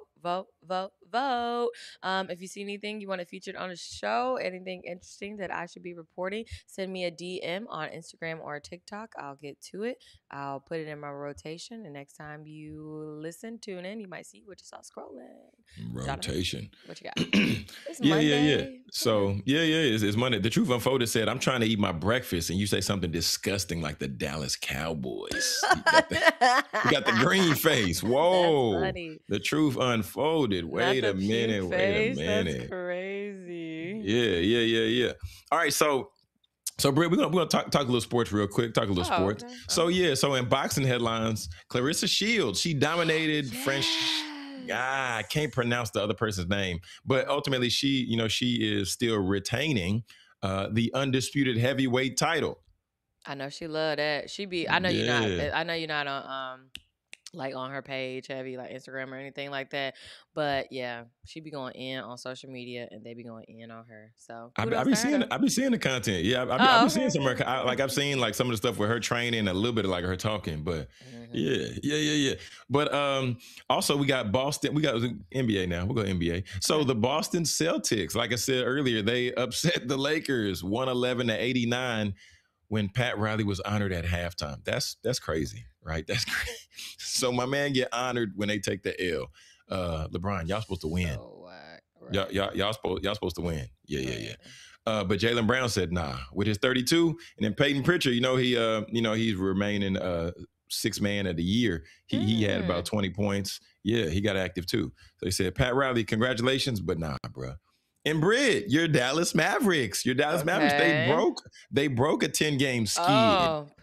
If you see anything you want it featured on the show, anything interesting that I should be reporting, send me a DM on Instagram or TikTok. I'll get to it. I'll put it in my rotation. And next time you tune in, you might see what you saw scrolling. Rotation. Jonathan, what you got? It's Monday. Yeah. So it's Monday. The Truth Unfolded said, I'm trying to eat my breakfast, and you say something disgusting like the Dallas Cowboys. You got the green face. Whoa. The Truth Unfolded. Wait a minute. That's crazy. Yeah. All right, so Britt, we're gonna talk a little sports real quick. Talk a little sports. Okay. So in boxing headlines, Clarissa Shields, she dominated French. I can't pronounce the other person's name, but ultimately she is still retaining the undisputed heavyweight title. I know she loved that. I know you're not on like on her page heavy, like Instagram or anything like that. But yeah, she be going in on social media and they be going in on her. So I be seeing the content. Yeah, I be seeing some of her. I've seen like some of the stuff with her training, a little bit of like her talking. But yeah. But also we got Boston. We got NBA now. We'll go NBA. So the Boston Celtics, like I said earlier, they upset the Lakers 111-89 when Pat Riley was honored at halftime. That's crazy, right? That's crazy. So my man get honored when they take the L. LeBron, y'all supposed to win. Right. Y'all supposed to win. Yeah. But Jaylen Brown said nah with his 32, and then Peyton Pritchard, he's remaining sixth man of the year. He had about 20 points. Yeah, he got active too. So he said, Pat Riley, congratulations, but nah, bro. And Britt, your Dallas Mavericks. They broke a 10-game skid. Oh,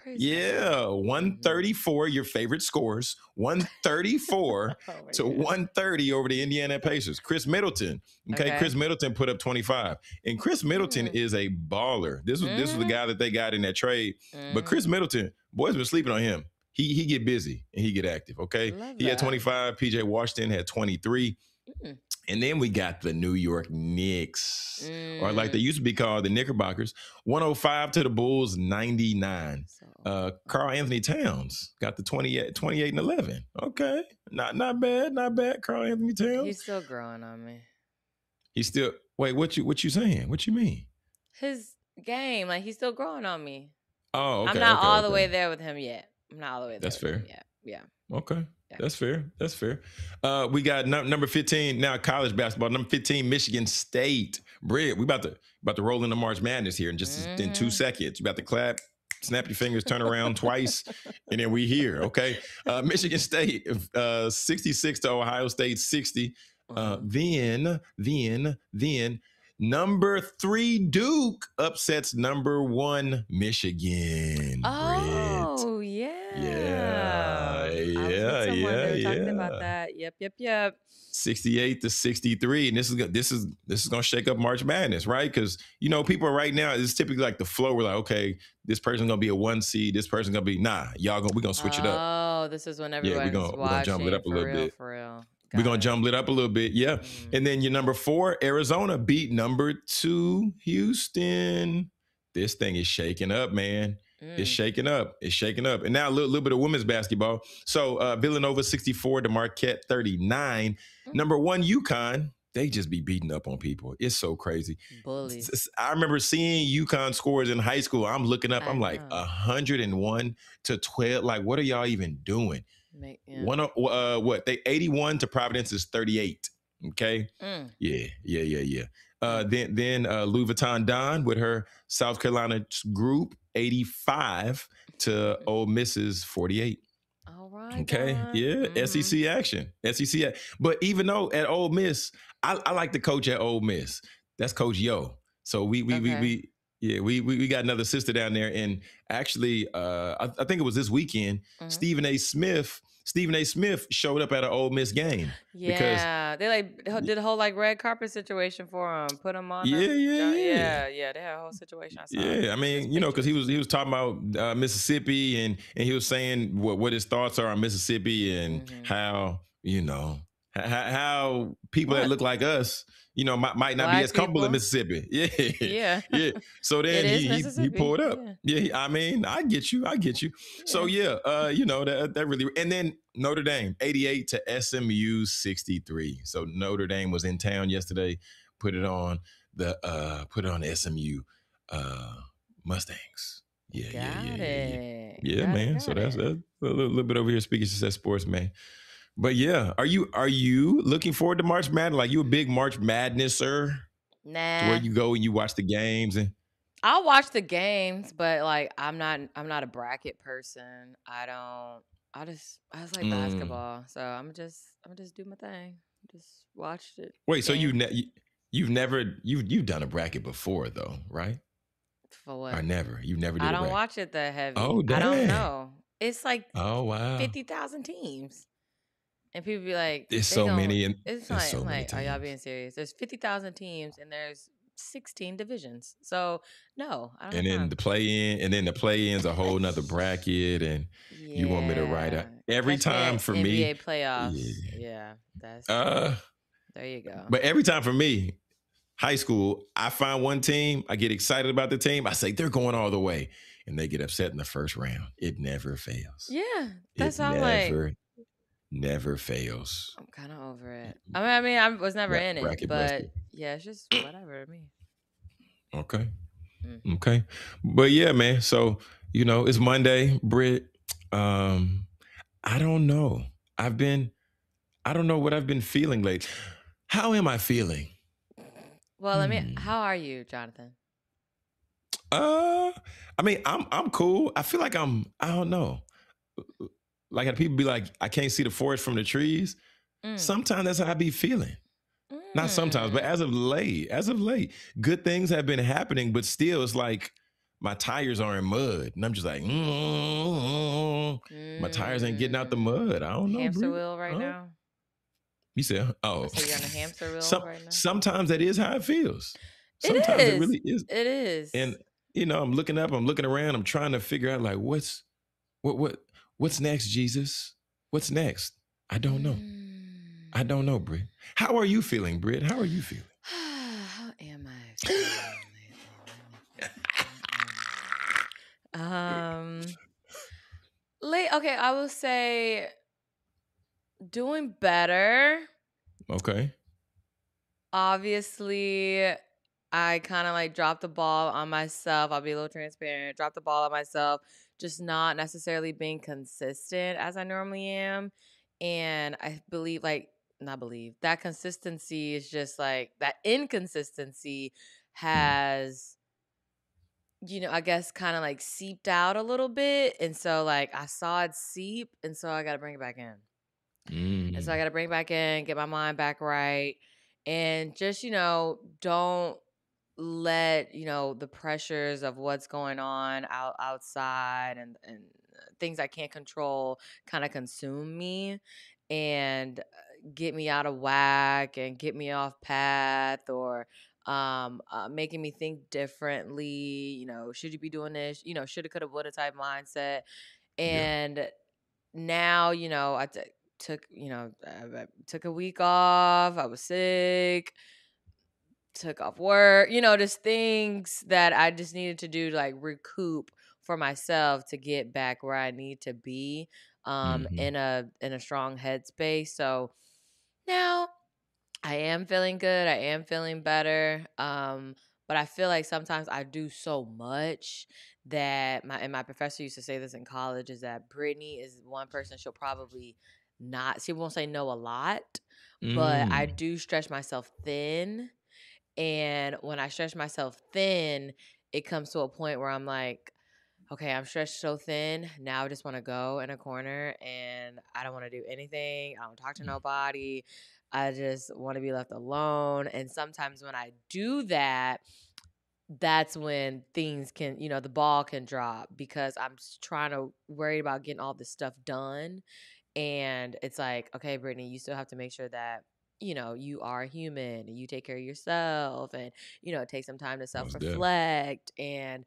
Crazy. Yeah, 134, your favorite scores, 134 Oh my to God. 130 over the Indiana Pacers. Chris Middleton, okay, Okay. Chris Middleton put up 25. And Chris Middleton is a baller. This was the guy that they got in that trade. But Chris Middleton, boys been sleeping on him. He get busy and he get active, okay? Love He had that. 25, PJ Washington had 23. Mm. And then we got the New York Knicks, or like they used to be called, the Knickerbockers. 105 to the Bulls, 99. Karl Anthony Towns got the 28 and 11. Okay, not bad. Karl Anthony Towns. He's still growing on me. He's still wait. What you saying? What you mean? His game, like he's still growing on me. Oh, okay. I'm not all the way there with him yet. I'm not all the way there. That's fair. Yet. Yeah. Okay. Yeah. That's fair. We got number 15 now, college basketball. Number 15, Michigan State. Britt, we about to roll into March Madness here in just in 2 seconds. You about to clap, snap your fingers, turn around twice, and then we here. Okay. Michigan State, 66 to Ohio State, 60. Then number 3 Duke upsets number 1 Michigan. Oh, Britt. yeah. Yeah. Talking about that. Yep. 68 to 63, and this is gonna shake up March Madness, right? Because people right now, it's typically like the flow. We're like, okay, this person's gonna be a 1 seed, this person's gonna be we're gonna switch it up. Oh, this is when everyone's we're gonna jump it up a little bit. For real. We're gonna jump it up a little bit, yeah. And then your number 4, Arizona beat number 2, Houston. This thing is shaking up, man. It's shaking up. And now a little bit of women's basketball. So Villanova 64 to Marquette 39. Number 1, UConn. They just be beating up on people. It's so crazy. Bullies. I remember seeing UConn scores in high school. I'm looking up. I'm like 101 to 12. Like, what are y'all even doing? What? They 81 to Providence's 38. Okay. Yeah. Then Louis Vuitton Don with her South Carolina group, 85 to Ole Miss's 48. All right. Okay. Don. Yeah. SEC action. But even though at Ole Miss, I like the coach at Ole Miss. That's Coach Yo. So we got another sister down there. And actually, I think it was this weekend, Stephen A. Smith showed up at an Ole Miss game. Yeah, they did a whole red carpet situation for him, put him on. Yeah. They had a whole situation. I mean, because he was talking about Mississippi and he was saying what his thoughts are on Mississippi and how how people that look like us, might not be as comfortable in Mississippi. Yeah. So then he pulled up. Yeah. I mean, I get you. Yeah. So that really, and then Notre Dame 88 to SMU 63. So Notre Dame was in town yesterday, put it on the SMU Mustangs. Yeah, man. So that's a little bit over here speaking success sports, man. But yeah, are you looking forward to March Madness? Like, you a big March Madnesser? Nah. To where you go and you watch the games and I'll watch the games, but I'm not a bracket person. I just like basketball. So I'm just do my thing. Just watched it. Wait, so you've done a bracket before though, right? For what? Or never? You've never did I a don't bracket? watch it that heavy. Oh, dang. I don't know. It's like oh wow, 50,000 teams. And people be like, there's so many, and it's there's so many like, are y'all being serious? There's 50,000 teams and there's 16 divisions. So no, I don't. And then the play-in's a whole nother bracket, and you want me to write out every time for me. NBA playoffs. Yeah, that's there you go. But every time for me, high school, I find one team, I get excited about the team, I say they're going all the way, and they get upset in the first round. It never fails. Yeah, that's all. Like, never fails. I'm kind of over it. I mean, I was never in it, but yeah, it's just whatever to me. Okay. Okay. But yeah, man. So, it's Monday, Britt. I don't know. I don't know what I've been feeling lately. How am I feeling? Well, how are you, Jonathan? I mean, I'm cool. I feel like I don't know. Like, how people be like, I can't see the forest from the trees. Sometimes that's how I be feeling. Not sometimes, but as of late, good things have been happening, but still it's like my tires are in mud, and I'm just like, my tires ain't getting out the mud. I don't know, Hamster Brit. wheel right now. You said, I say you're on a hamster wheel right now. Sometimes that is how it feels. It Sometimes it is. really is. It is. And I'm looking up, I'm looking around, I'm trying to figure out like what's next, Jesus? What's next? I don't know. I don't know, Britt. How are you feeling, Britt? How are you feeling? How am I feeling lately? Okay, I will say doing better. Okay. Obviously, I kind of like dropped the ball on myself. I'll be a little transparent. Dropped the ball on myself, just not necessarily being consistent as I normally am. And I believe, that consistency is just like that inconsistency has, I guess kind of like seeped out a little bit. And so, like, I saw it seep, and so I got to bring it back in. And so I got to bring it back in, get my mind back right, and just, don't let, the pressures of what's going on outside and things I can't control kind of consume me and get me out of whack and get me off path, or making me think differently. Should you be doing this? Shoulda, coulda, woulda type mindset. And now, I took a week off. I was sick, took off work, just things that I just needed to do to like recoup for myself to get back where I need to be in a strong headspace. So now I am feeling good. I am feeling better. But I feel like sometimes I do so much that my professor used to say this in college, is that Brittany is one person she won't say no a lot, but I do stretch myself thin. And when I stretch myself thin, it comes to a point where I'm like, okay, I'm stretched so thin. Now I just want to go in a corner and I don't want to do anything. I don't talk to nobody. I just want to be left alone. And sometimes when I do that, that's when things can, the ball can drop, because I'm trying to worry about getting all this stuff done. And it's like, okay, Brittany, you still have to make sure that, you are human and you take care of yourself, and, take some time to self-reflect. And,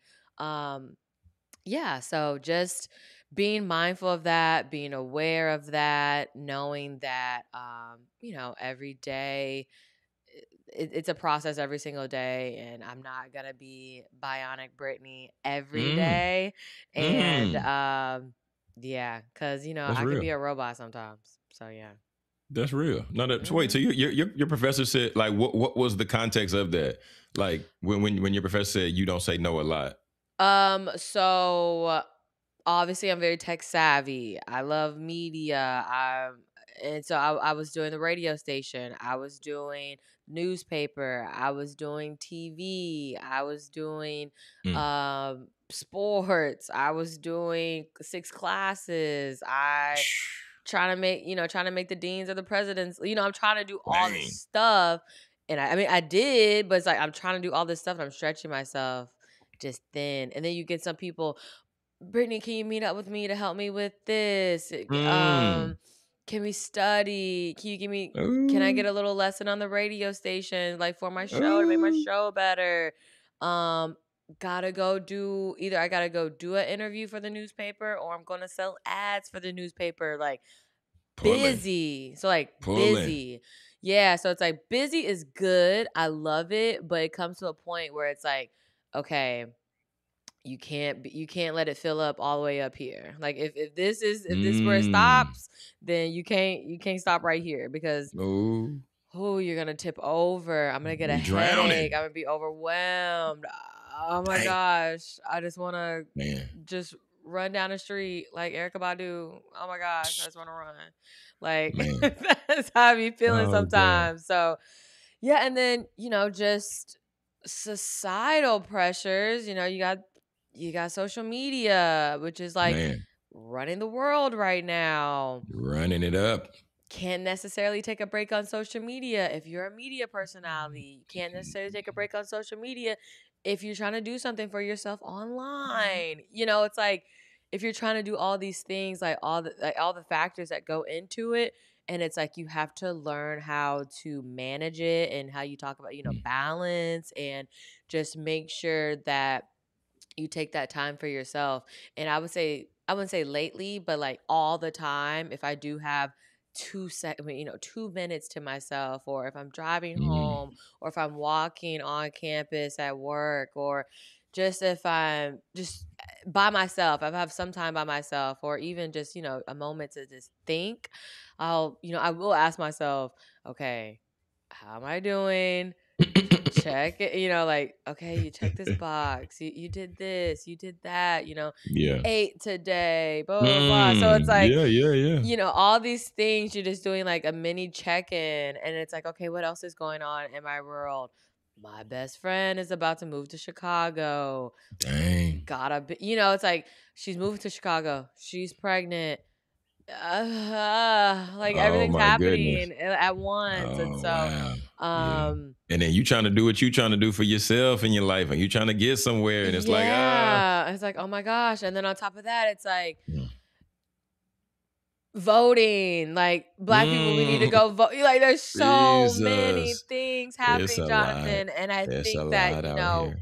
so just being mindful of that, being aware of that, knowing that, every day, it's a process every single day, and I'm not gonna be bionic Brittany every day. And because That's I real. can be a robot sometimes. So yeah. That's real. No, wait. So your professor said, like, what was the context of that? Like when your professor said you don't say no a lot. So obviously I'm very tech savvy. I love media. And so I was doing the radio station. I was doing newspaper. I was doing TV. I was doing sports. I was doing 6 classes. Trying to make the deans or the presidents. I'm trying to do all this stuff. And I did, but it's like I'm trying to do all this stuff and I'm stretching myself just thin. And then you get some people, Brittany, can you meet up with me to help me with this? Can we study? Can I get a little lesson on the radio station, like for my show, to make my show better? Gotta go do an interview for the newspaper, or I'm gonna sell ads for the newspaper. Like busy. So like busy. Yeah. So it's like busy is good. I love it, but it comes to a point where it's like, okay, you can't let it fill up all the way up here. Like if this is where it stops, then you can't stop right here, because you're gonna tip over. I'm gonna get a headache. I'm gonna be overwhelmed. Oh my gosh. I just wanna just run down the street like Erykah Badu. Oh my gosh, I just wanna run. Like that's how I be feeling sometimes. So yeah, and then, just societal pressures. You got social media, which is like running the world right now. Running it up. Can't necessarily take a break on social media if you're a media personality. You can't necessarily take a break on social media if you're trying to do something for yourself online, it's like if you're trying to do all these things, like all the factors that go into it, and it's like you have to learn how to manage it and how you talk about, balance, and just make sure that you take that time for yourself. And I wouldn't say lately, but like all the time, if I do have 2 minutes to myself, or if I'm driving Mm, home, or if I'm walking on campus at work, or just if I'm just by myself, if I have some time by myself, or even just, a moment to just think, I will ask myself, okay, how am I doing? Check it, like, okay, you check this box, you did this, you did that, you yeah. ate today, blah, blah, blah. So it's like, Yeah, yeah, yeah. all these things, you're just doing like a mini check-in, and it's like, okay, what else is going on in my world? My best friend is about to move to Chicago. Dang. Gotta be, it's like she's moving to Chicago. She's pregnant. Like Oh everything's my goodness. happening at once. And Oh so, wow. Yeah. um, And then you trying to do what you trying to do for yourself in your life, and you trying to get somewhere, and it's like, yeah, it's like, oh my gosh. And then on top of that, it's like mm, voting, like Black people, we need to mm, go vote. Like there's so many Jesus. things It's happening, a lot. Jonathan. And I It's a think that, lot out here.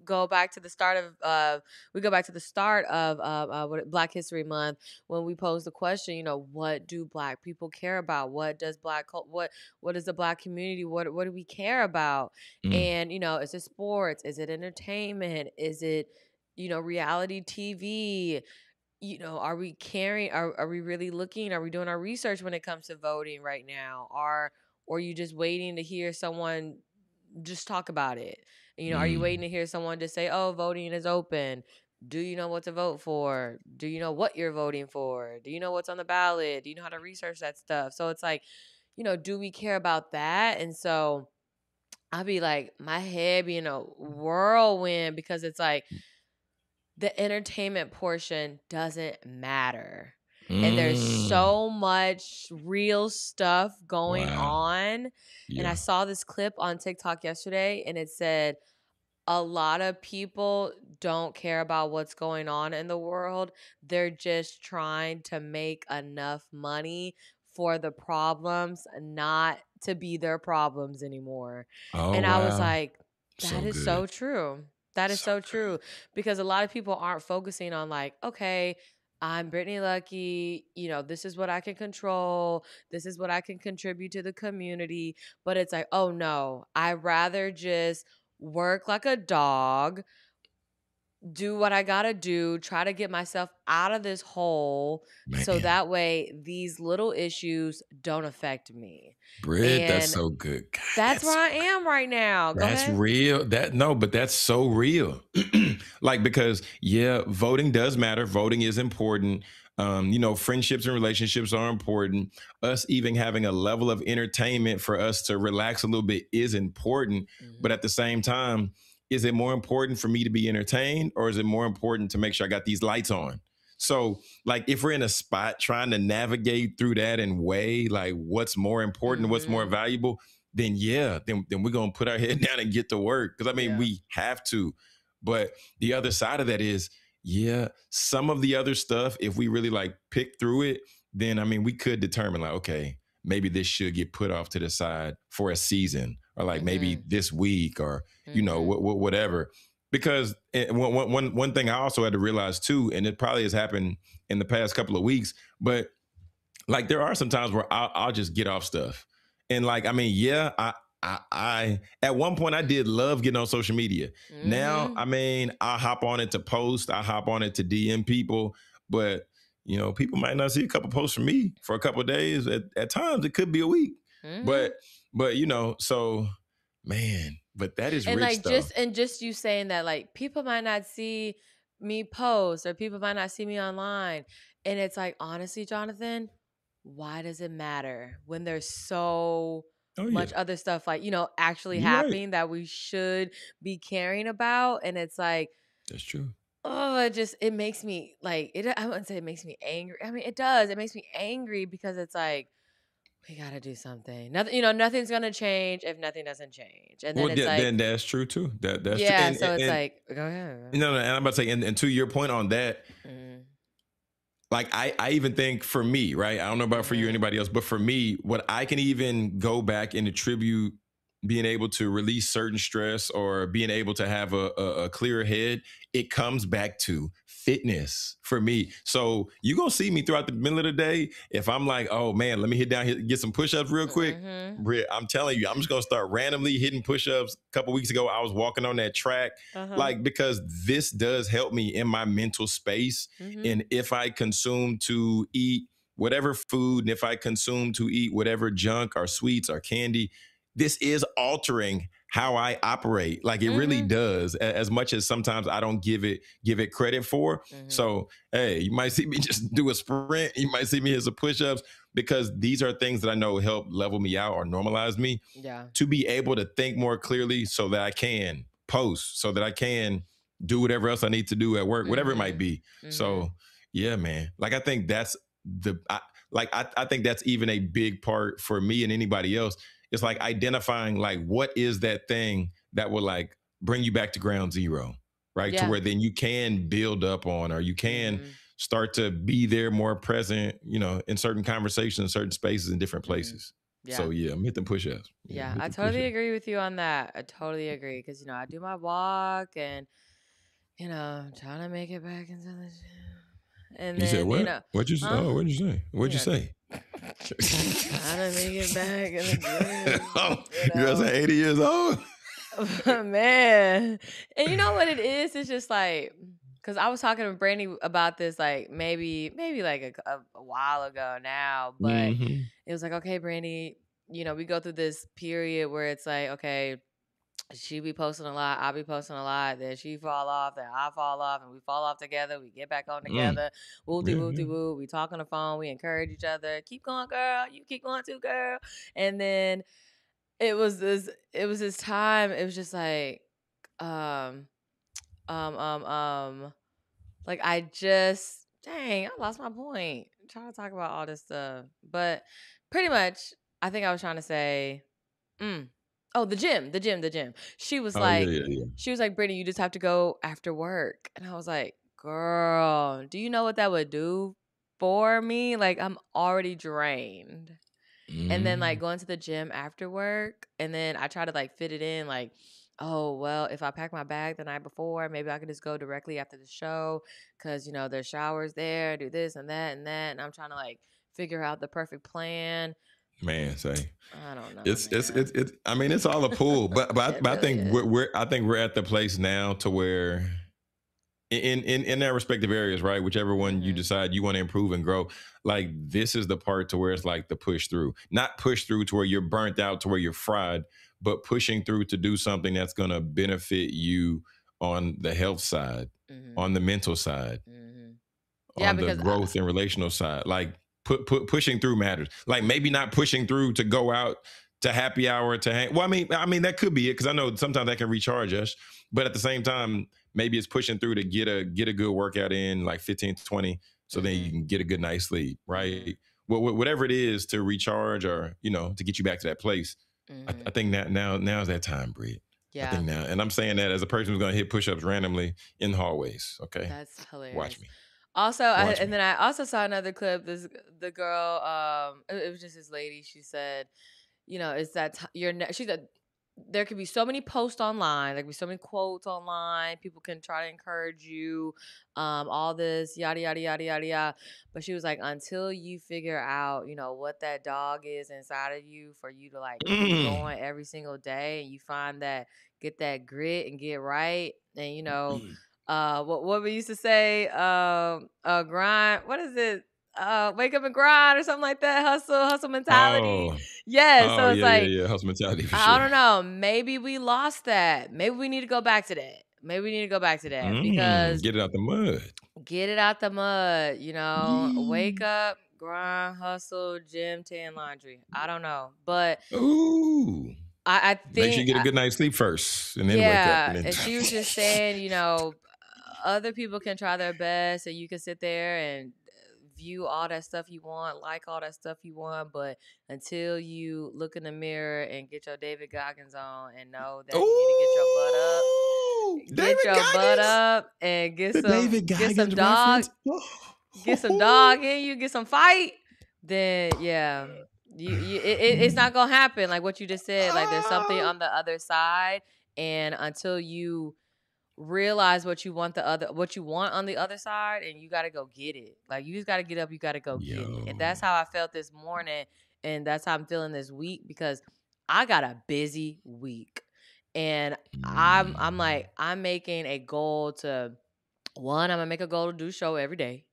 we go back to the start of Black History Month, when we pose the question, what do Black people care about? What does what is the Black community? What do we care about? Mm, And, is it sports? Is it entertainment? Is it, reality TV? Are we caring? Are we really looking? Are we doing our research when it comes to voting right now? Or are you just waiting to hear someone just talk about it? Are you waiting mm. to hear someone just say, "Oh, voting is open"? Do you know what to vote for? Do you know what you're voting for? Do you know what's on the ballot? Do you know how to research that stuff? So it's like, do we care about that? And so I'll be like, my head being a whirlwind, because it's like the entertainment portion doesn't matter. And there's Mm. so much real stuff going Wow. on. And I Yeah. saw this clip on TikTok yesterday, and it said a lot of people don't care about what's going on in the world. They're just trying to make enough money for the problems not to be their problems anymore. Oh And I was wow. like, that So is good. so true. That is So so good. true. Because a lot of people aren't focusing on, like, okay, I'm Brittany Lucky. This is what I can control. This is what I can contribute to the community. But it's like, oh no, I'd rather just work like a dog, do what I gotta do, try to get myself out of this hole, so Man. that way these little issues don't affect me. Britt, that's And so good. God, that's where I am right now. Go that's ahead. real. That no, but that's so real. Like because yeah, voting does matter. Voting is important. Friendships and relationships are important. Us even having a level of entertainment for us to relax a little bit is important. But Mhm. at the same time, is it more important for me to be entertained, or is it more important to make sure I got these lights on? So, like, if we're in a spot trying to navigate through that and weigh like what's more important, what's more Mhm. valuable, then yeah, then we're gonna put our head down and get to work. Because I mean, Yeah. we have to. But the other side of that is, yeah, some of the other stuff, if we really like pick through it, then I mean, we could determine like, okay, maybe this should get put off to the side for a season, or like maybe Mhm. this week, or Mhm. whatever. Because one thing I also had to realize too, and it probably has happened in the past couple of weeks, but like there are some times where I'll just get off stuff, and like I mean, yeah, I at one point I did love getting on social media. Now I Mhm. mean, I hop on it to post, I hop on it to DM people, but people might not see a couple posts from me for a couple of days. At times it could be a week, but Mhm. so man, but that is And rich like though. just you saying that, like, people might not see me post, or people might not see me online. And it's like, honestly, Jonathan, why does it matter when there's so Oh yeah, much other stuff, like, actually you're right. happening that we should be caring about? And it's like, That's true. oh, it makes me like it. I wouldn't say it makes me angry. I mean, it does. It makes me angry, because it's like, we gotta do something. Nothing, you know, nothing's gonna change if nothing doesn't change. And then Well, it's like, then that's true too. That's true. yeah, And, so it's and like, go ahead. no, and I'm about to say, and to your point on that, Mm, like I even think for me, right? I don't know about for you or mm-hmm, anybody else, but for me, what I can even go back and attribute being able to release certain stress or being able to have a clearer head, it comes back to fitness for me. So you gonna see me throughout the middle of the day. If I'm like, oh man, let me hit down here, get some push-ups real quick. mm-hmm, I'm telling you, I'm just gonna start randomly hitting push-ups. A couple weeks ago, I was walking on that track, uh-huh, like because this does help me in my mental space. mm-hmm, And if I consume to eat whatever food, and if I consume to eat whatever junk or sweets or candy, this is altering how I operate. Like it really mm-hmm, does, as much as sometimes I don't give it credit for. mm-hmm. So hey, you might see me just do a sprint. You might see me as a push-ups because these are things that I know help level me out or normalize me Yeah. to be able to think more clearly so that I can post, so that I can do whatever else I need to do at work, whatever it might Mm-hmm. be. Mm-hmm. So yeah, man. Like I think that's I think that's even a big part for me and anybody else. It's like identifying like what is that thing that will like bring you back to ground zero, right? To Yeah. where then you can build up on or you can Mm-hmm. start to be there more present, in certain conversations, certain spaces, in different Mm-hmm. places. Yeah. So yeah, I'm hitting push-ups. Yeah, I'm Yeah. I hitting totally push-ups. agree with you on that. I totally agree. Because, you know, I do my walk and, you know, trying to make it back into the gym. And You said then, you what? know, Oh, huh? what'd you say? What'd You you know, say? trying to make it back in the gym, Oh, you you guys are know. 80 years old? Man. And you know what it is? It's just like, because I was talking to Brandy about this like maybe like a while ago now, but Mm-hmm. it was like, okay, Brandy, you know, we go through this period where it's like, okay, she be posting a lot, I be posting a lot, then she fall off, then I fall off, and we fall off together, we get back on Mm. together, wooty Yeah, wooty yeah. woo, we talk on the phone, we encourage each other, keep going, girl, you keep going too, girl. And then it was this time, it was just like, um, um, um, um, like I just, dang, I lost my point. I'm trying to talk about all this stuff, but pretty much, I think I was trying to say, mm, oh, the gym. Oh yeah, yeah, yeah. She was like, Brittany, you just have to go after work, and I was like, girl, do you know what that would do for me? Like, I'm already drained. And then like Mm. going to the gym after work, and then I try to like fit it in like, oh well, if I pack my bag the night before, maybe I can just go directly after the show because you know there's showers there, do this and that and that, and I'm trying to like figure out the perfect plan. Man, say I don't know, it's man. I mean, it's all a pull, It but I really think is. I think we're at the place now to where in their respective areas, right? Whichever one you Mhm. decide you want to improve and grow, like this is the part to where it's like the push through, not push through to where you're burnt out, to where you're fried, but pushing through to do something that's going to benefit you on the health side, Mhm. on the mental side, Mhm. Yeah, on the because growth and relational side. Like pushing through matters. Like maybe not pushing through to go out to happy hour to hang. Well, I mean that could be it because I know sometimes that can recharge us, but at the same time, maybe it's pushing through to get a good workout in like 15 to 20, so then you mhm. can get a good night's sleep, Mhm. right? Whatever it is to recharge or to get you back to that place. I Mhm. think now's that time, Britt. I Yeah, think now, and I'm saying that as a person who's going to hit push-ups randomly in hallways. Okay, that's watch hilarious. me, Also, watch and me. then I also saw another clip. The girl, it was just this lady. She said, you know, it's that she said there could be so many posts online, there could be so many quotes online. People can try to encourage you, all this yada yada yada yada yada. But she was like, until you figure out, you know, what that dog is inside of you for you to like keep Mm. going every single day, and you find that get that grit and get right, and you know, what we used to say, grind. What is it? Wake up and grind or something like that. Hustle mentality. Oh, Yeah. oh So it's yeah, yeah, like yeah. Hustle mentality for I sure. don't know. Maybe we lost that. Maybe we need to go back to that. Maybe we need to go back to that because Get it out the mud. get it out the mud. You know, wake Yee. up, grind, hustle, gym, tan, laundry. I don't know, but Ooh. I Make sure you think get a good night's sleep first, and then wake up, yeah, and then. and she was just saying, you know, other people can try their best, and you can sit there and view all that stuff you want, like all that stuff you want, but until you look in the mirror and get your David Goggins on and know that you need to get your butt up, David Goggins? And get The David Goggins reference? get some dog in you, get some fight, then yeah, it's not gonna happen. Like what you just said, like there's something on the other side, and until you realize what you want on the other side, and you got to go get it. Like you just got to get up, you got to go get it. And that's how I felt this morning, and that's how I'm feeling this week, because I got a busy week, and I'm like, I'm making a goal to, one, I'm gonna make a goal to do show every day.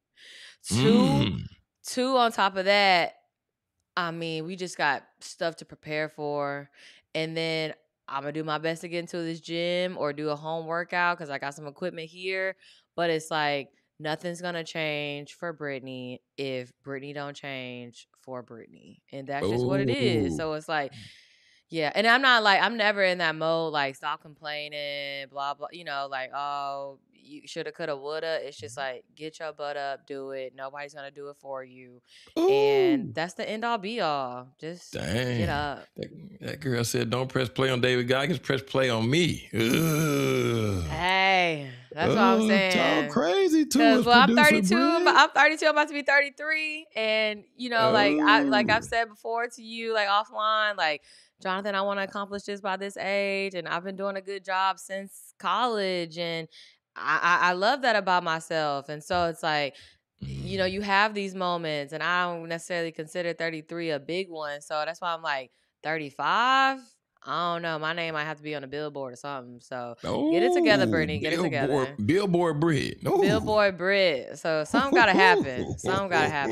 Two, on top of that, I mean, we just got stuff to prepare for, and then I'm gonna do my best to get into this gym or do a home workout because I got some equipment here. But it's like nothing's gonna change for Brittany if Brittany don't change for Brittany, and that's just what it is. So it's like, yeah, and I'm never in that mode, like, stop complaining, blah, blah, like, oh, you shoulda, coulda, woulda. It's just like, get your butt up, do it. Nobody's going to do it for you. And that's the end all be all. Just get up. That girl said, don't press play on David Goggins, press play on me. Hey, that's what I'm saying. Talk crazy too. Well, I'm 32. I'm 32. I'm about to be 33. And, I've said before to you, like, offline, like, Jonathan, I want to accomplish this by this age, and I've been doing a good job since college, and I love that about myself. And so it's like, you have these moments, and I don't necessarily consider 33 a big one. So that's why I'm like, 35? I don't know. My name might have to be on a billboard or something. So get it together, Brittany. Get it together. Billboard Brit. Billboard Brit. So something got to happen. So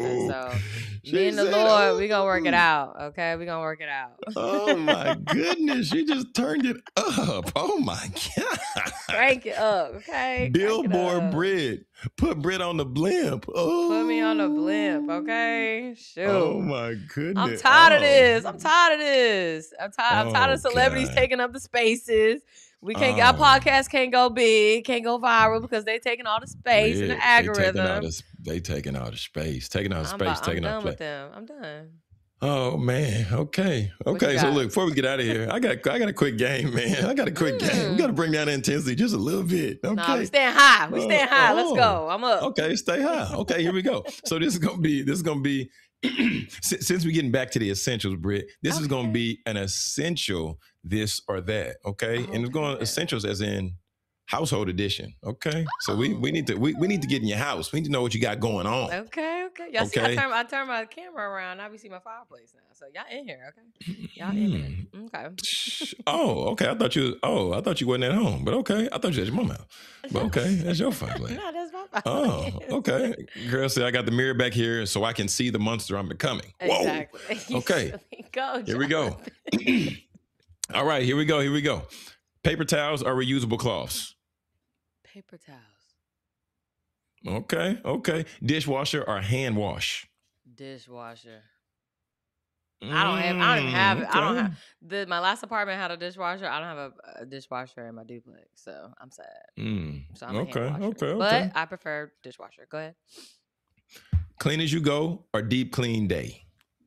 me and the Lord, we going to work it out. Okay? We going to work it out. Oh, my goodness. You just turned it up. Oh, my God. Crank it up. Okay? Billboard Brit. Put Brit on the blimp. Oh. Put me on the blimp. Okay? Shoot. Oh, my goodness. I'm tired of this. I'm tired of celebrities taking up the spaces. We can't. Our podcast can't go big, can't go viral because they taking all the space in the algorithm. They taking all the space, taking all the space, taking all the place. I'm done. Oh man. Okay. So look, before we get out of here, I got a quick game, man. I got a quick game. We got to bring down the intensity just a little bit. Okay. No, we staying high. Let's go. I'm up. Okay, stay high. Okay, here we go. So this is gonna be. Since we're getting back to the essentials, Britt, this is going to be an essential this or that, okay? And it's going essentials as in household edition, okay? So we need to get in your house. We need to know what you got going on. Okay. Y'all see, I turn my camera around. Now we see my fireplace now. So y'all in here, okay? Y'all in here. Okay. Okay. I thought you wasn't at home, but okay. I thought you was at your mama's house. But okay, that's your fireplace. No, that's my fireplace. Oh, okay. Girl said I got the mirror back here so I can see the monster I'm becoming. Whoa. Exactly. Okay. Go, here we go. All right, here we go. Paper towels or reusable cloths? Paper towels. Okay. Dishwasher or hand wash? Dishwasher. I don't even have it. Okay. My last apartment had a dishwasher. I don't have a dishwasher in my duplex, so I'm sad. So I'm a hand washer. Okay. But I prefer dishwasher. Go ahead. Clean as you go or deep clean day?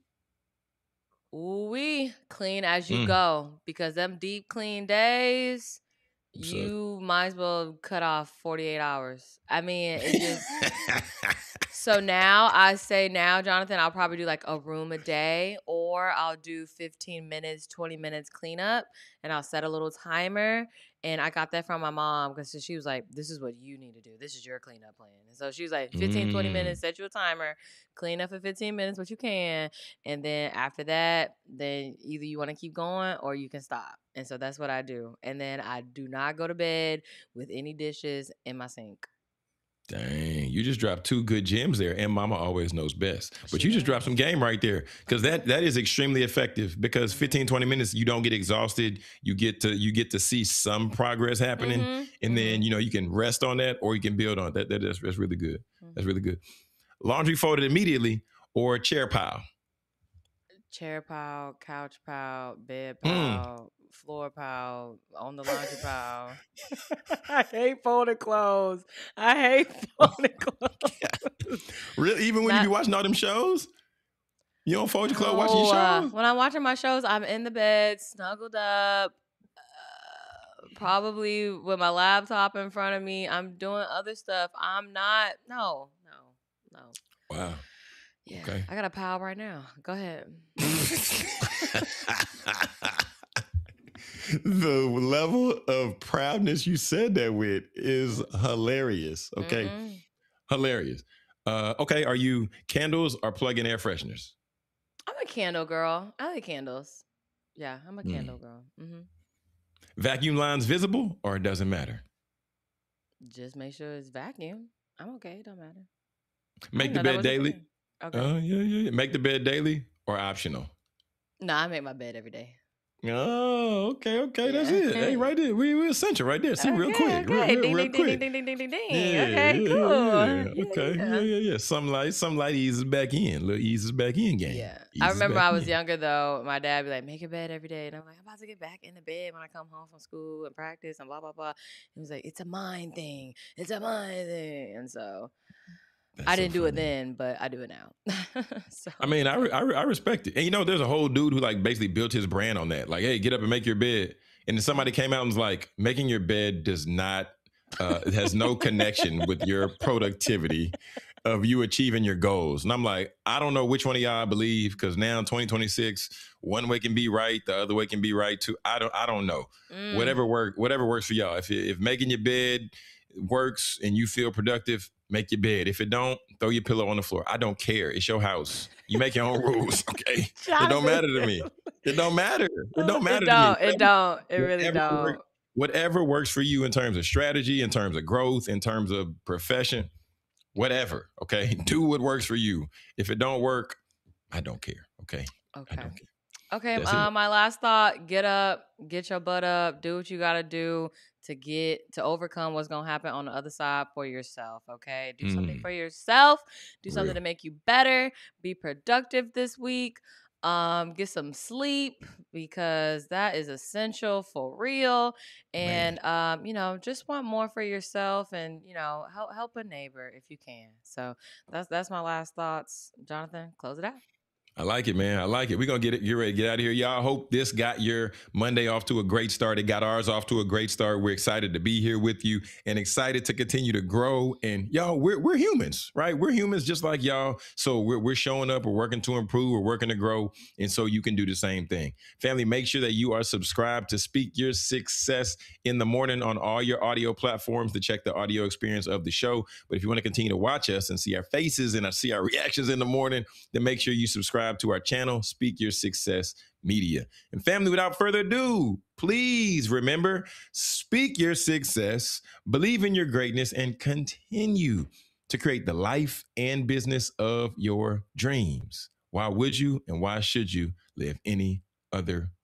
Ooh-wee. Clean as you go, because them deep clean days, you might as well cut off 48 hours. I mean, it just... So now, Jonathan, I'll probably do like a room a day, or I'll do 15 minutes, 20 minutes cleanup, and I'll set a little timer. And I got that from my mom because she was like, this is what you need to do. This is your cleanup plan. And so she was like, 15, 20 minutes, set you a timer, clean up for 15 minutes, what you can. And then after that, then either you want to keep going or you can stop. And so that's what I do. And then I do not go to bed with any dishes in my sink. Dang, you just dropped two good gems there, and Mama always knows best. But you just dropped some game right there, because that is extremely effective, because 15, 20 minutes, you don't get exhausted. You get to see some progress happening, and then, you can rest on that, or you can build on that. That's really good. That's really good. Laundry folded immediately or chair pile? chair pile, couch pile, bed Mm. pile, floor pile, on the laundry pile. I hate folding clothes. I hate folding clothes. Really? Even when you be Not watching all them shows, you don't fold your clothes watching your no. shows? When I'm watching my shows, I'm in the bed, snuggled up, probably with my laptop in front of me. I'm doing other stuff. I'm not. No. Wow. Yeah, Okay. I got a pile right now. Go ahead. The level of proudness you said that with is hilarious. Okay. Mm-mm. Hilarious. Okay. Are you candles or plug-in air fresheners? I'm a candle girl. I like candles. Yeah, I'm a Mm. candle girl. Vacuum lines visible or it doesn't matter? Just make sure it's vacuum. I'm okay. It don't matter. Make the know that bed was a daily? thing. Okay. Yeah. Make the bed daily or optional? No, I make my bed every day. Oh, okay. That's Yeah. it. Hey, right there. We essential right there. See, real quick. Okay. Real Ding, ding, quick. ding, ding, ding, ding, ding, ding. Yeah, Okay, cool. yeah. Okay. Yeah. Some light eases back in. Little eases back in game. Yeah. I remember I was younger though. My dad would be like, make your bed every day. And I'm like, I'm about to get back in the bed when I come home from school and practice and blah, blah, blah. He was like, it's a mind thing. It's a mind thing. And so I didn't do it then, but I do it now. So I mean, I respect it. And you know, there's a whole dude who like basically built his brand on that. Like, hey, get up and make your bed. And then somebody came out and was like, making your bed does not, it has no connection with your productivity of you achieving your goals. And I'm like, I don't know which one of y'all I believe, because now in 2026, one way can be right, the other way can be right too. I don't know. Whatever works for y'all. If making your bed works and you feel productive, make your bed. If it don't, throw your pillow on the floor. I don't care. It's your house. You make your own rules, okay? It don't matter to me. It don't matter. It don't matter to me. It don't. It really don't. Whatever works for you in terms of strategy, in terms of growth, in terms of profession, whatever, okay? Do what works for you. If it don't work, I don't care, okay? Okay. I don't care. Okay, my last thought, get up, get your butt up, do what you got to do to overcome what's going to happen on the other side for yourself, okay? Do something for yourself, do something to make you better, be productive this week, get some sleep because that is essential for real, and just want more for yourself and, help a neighbor if you can. So that's my last thoughts. Jonathan, close it out. I like it, man. I like it. We're going to get ready to get out of here. Y'all, hope this got your Monday off to a great start. It got ours off to a great start. We're excited to be here with you and excited to continue to grow. And y'all, we're humans, right? We're humans just like y'all. So we're showing up. We're working to improve. We're working to grow. And so you can do the same thing. Family, make sure that you are subscribed to Speak Your Success in the Morning on all your audio platforms to check the audio experience of the show. But if you want to continue to watch us and see our faces and see our reactions in the morning, then make sure you subscribe to our channel, Speak Your Success Media. And family, without further ado, please remember, speak your success, believe in your greatness, and continue to create the life and business of your dreams. Why would you and why should you live any other